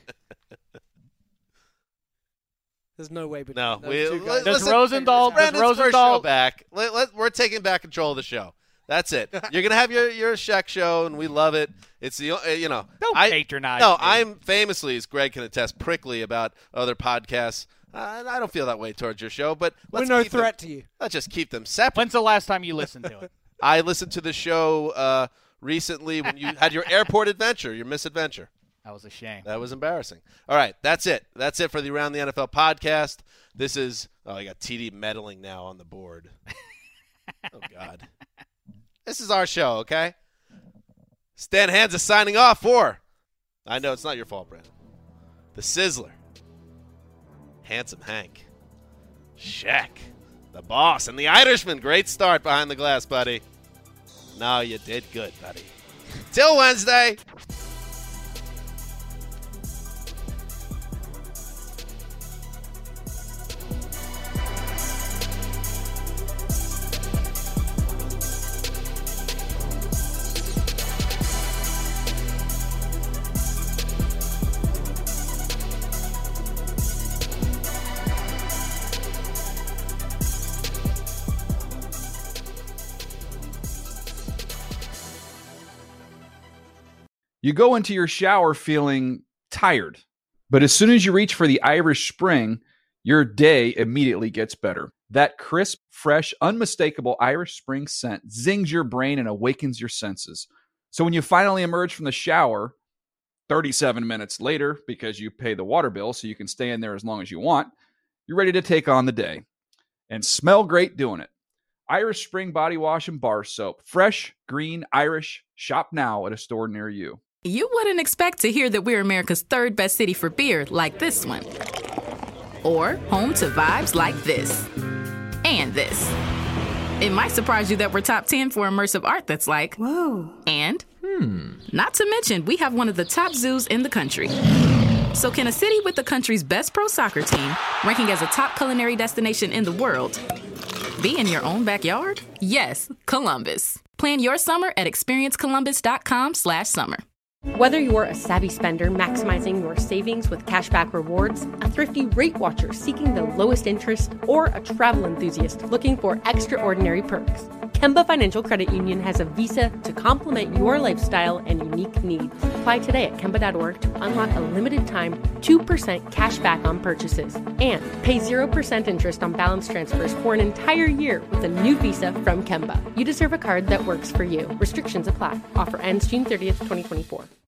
There's no way. But No, those we, two guys- Does listen, Rosendahl- it's Brandon's does first Rosendahl- show back. Let, let, we're taking back control of the show. That's it. You're gonna have your your Shaq show, and we love it. It's the uh, you know. Don't I, patronize No, me. I'm famously, as Greg can attest, prickly about other podcasts. Uh, I don't feel that way towards your show, but We're let's no keep threat them, to you. Let's just keep them separate. When's the last time you listened to it? I listened to the show uh, recently when you had your airport adventure, your misadventure. That was a shame. That was embarrassing. All right, that's it. That's it for the Around the N F L podcast. This is oh, I got T D meddling now on the board. Oh God, this is our show, okay? Stan Hansa signing off for. I know it's not your fault, Brandon. The Sizzler, Handsome Hank, Shaq, the Boss, and the Irishman. Great start behind the glass, buddy. No, you did good, buddy. Till Wednesday. You go into your shower feeling tired, but as soon as you reach for the Irish Spring, your day immediately gets better. That crisp, fresh, unmistakable Irish Spring scent zings your brain and awakens your senses. So when you finally emerge from the shower, thirty-seven minutes later, because you pay the water bill so you can stay in there as long as you want, you're ready to take on the day and smell great doing it. Irish Spring Body Wash and Bar Soap. Fresh, green, Irish. Shop now at a store near you. You wouldn't expect to hear that we're America's third best city for beer like this one. Or home to vibes like this. And this. It might surprise you that we're top ten for immersive art that's like, whoa. And, hmm. Not to mention, we have one of the top zoos in the country. So can a city with the country's best pro soccer team, ranking as a top culinary destination in the world, be in your own backyard? Yes, Columbus. Plan your summer at experience columbus dot com slash summer. Whether you're a savvy spender maximizing your savings with cashback rewards, a thrifty rate watcher seeking the lowest interest, or a travel enthusiast looking for extraordinary perks, Kemba Financial Credit Union has a visa to complement your lifestyle and unique needs. Apply today at Kemba dot org to unlock a limited time two percent cash back on purchases and pay zero percent interest on balance transfers for an entire year with a new visa from Kemba. You deserve a card that works for you. Restrictions apply. Offer ends June thirtieth, twenty twenty-four.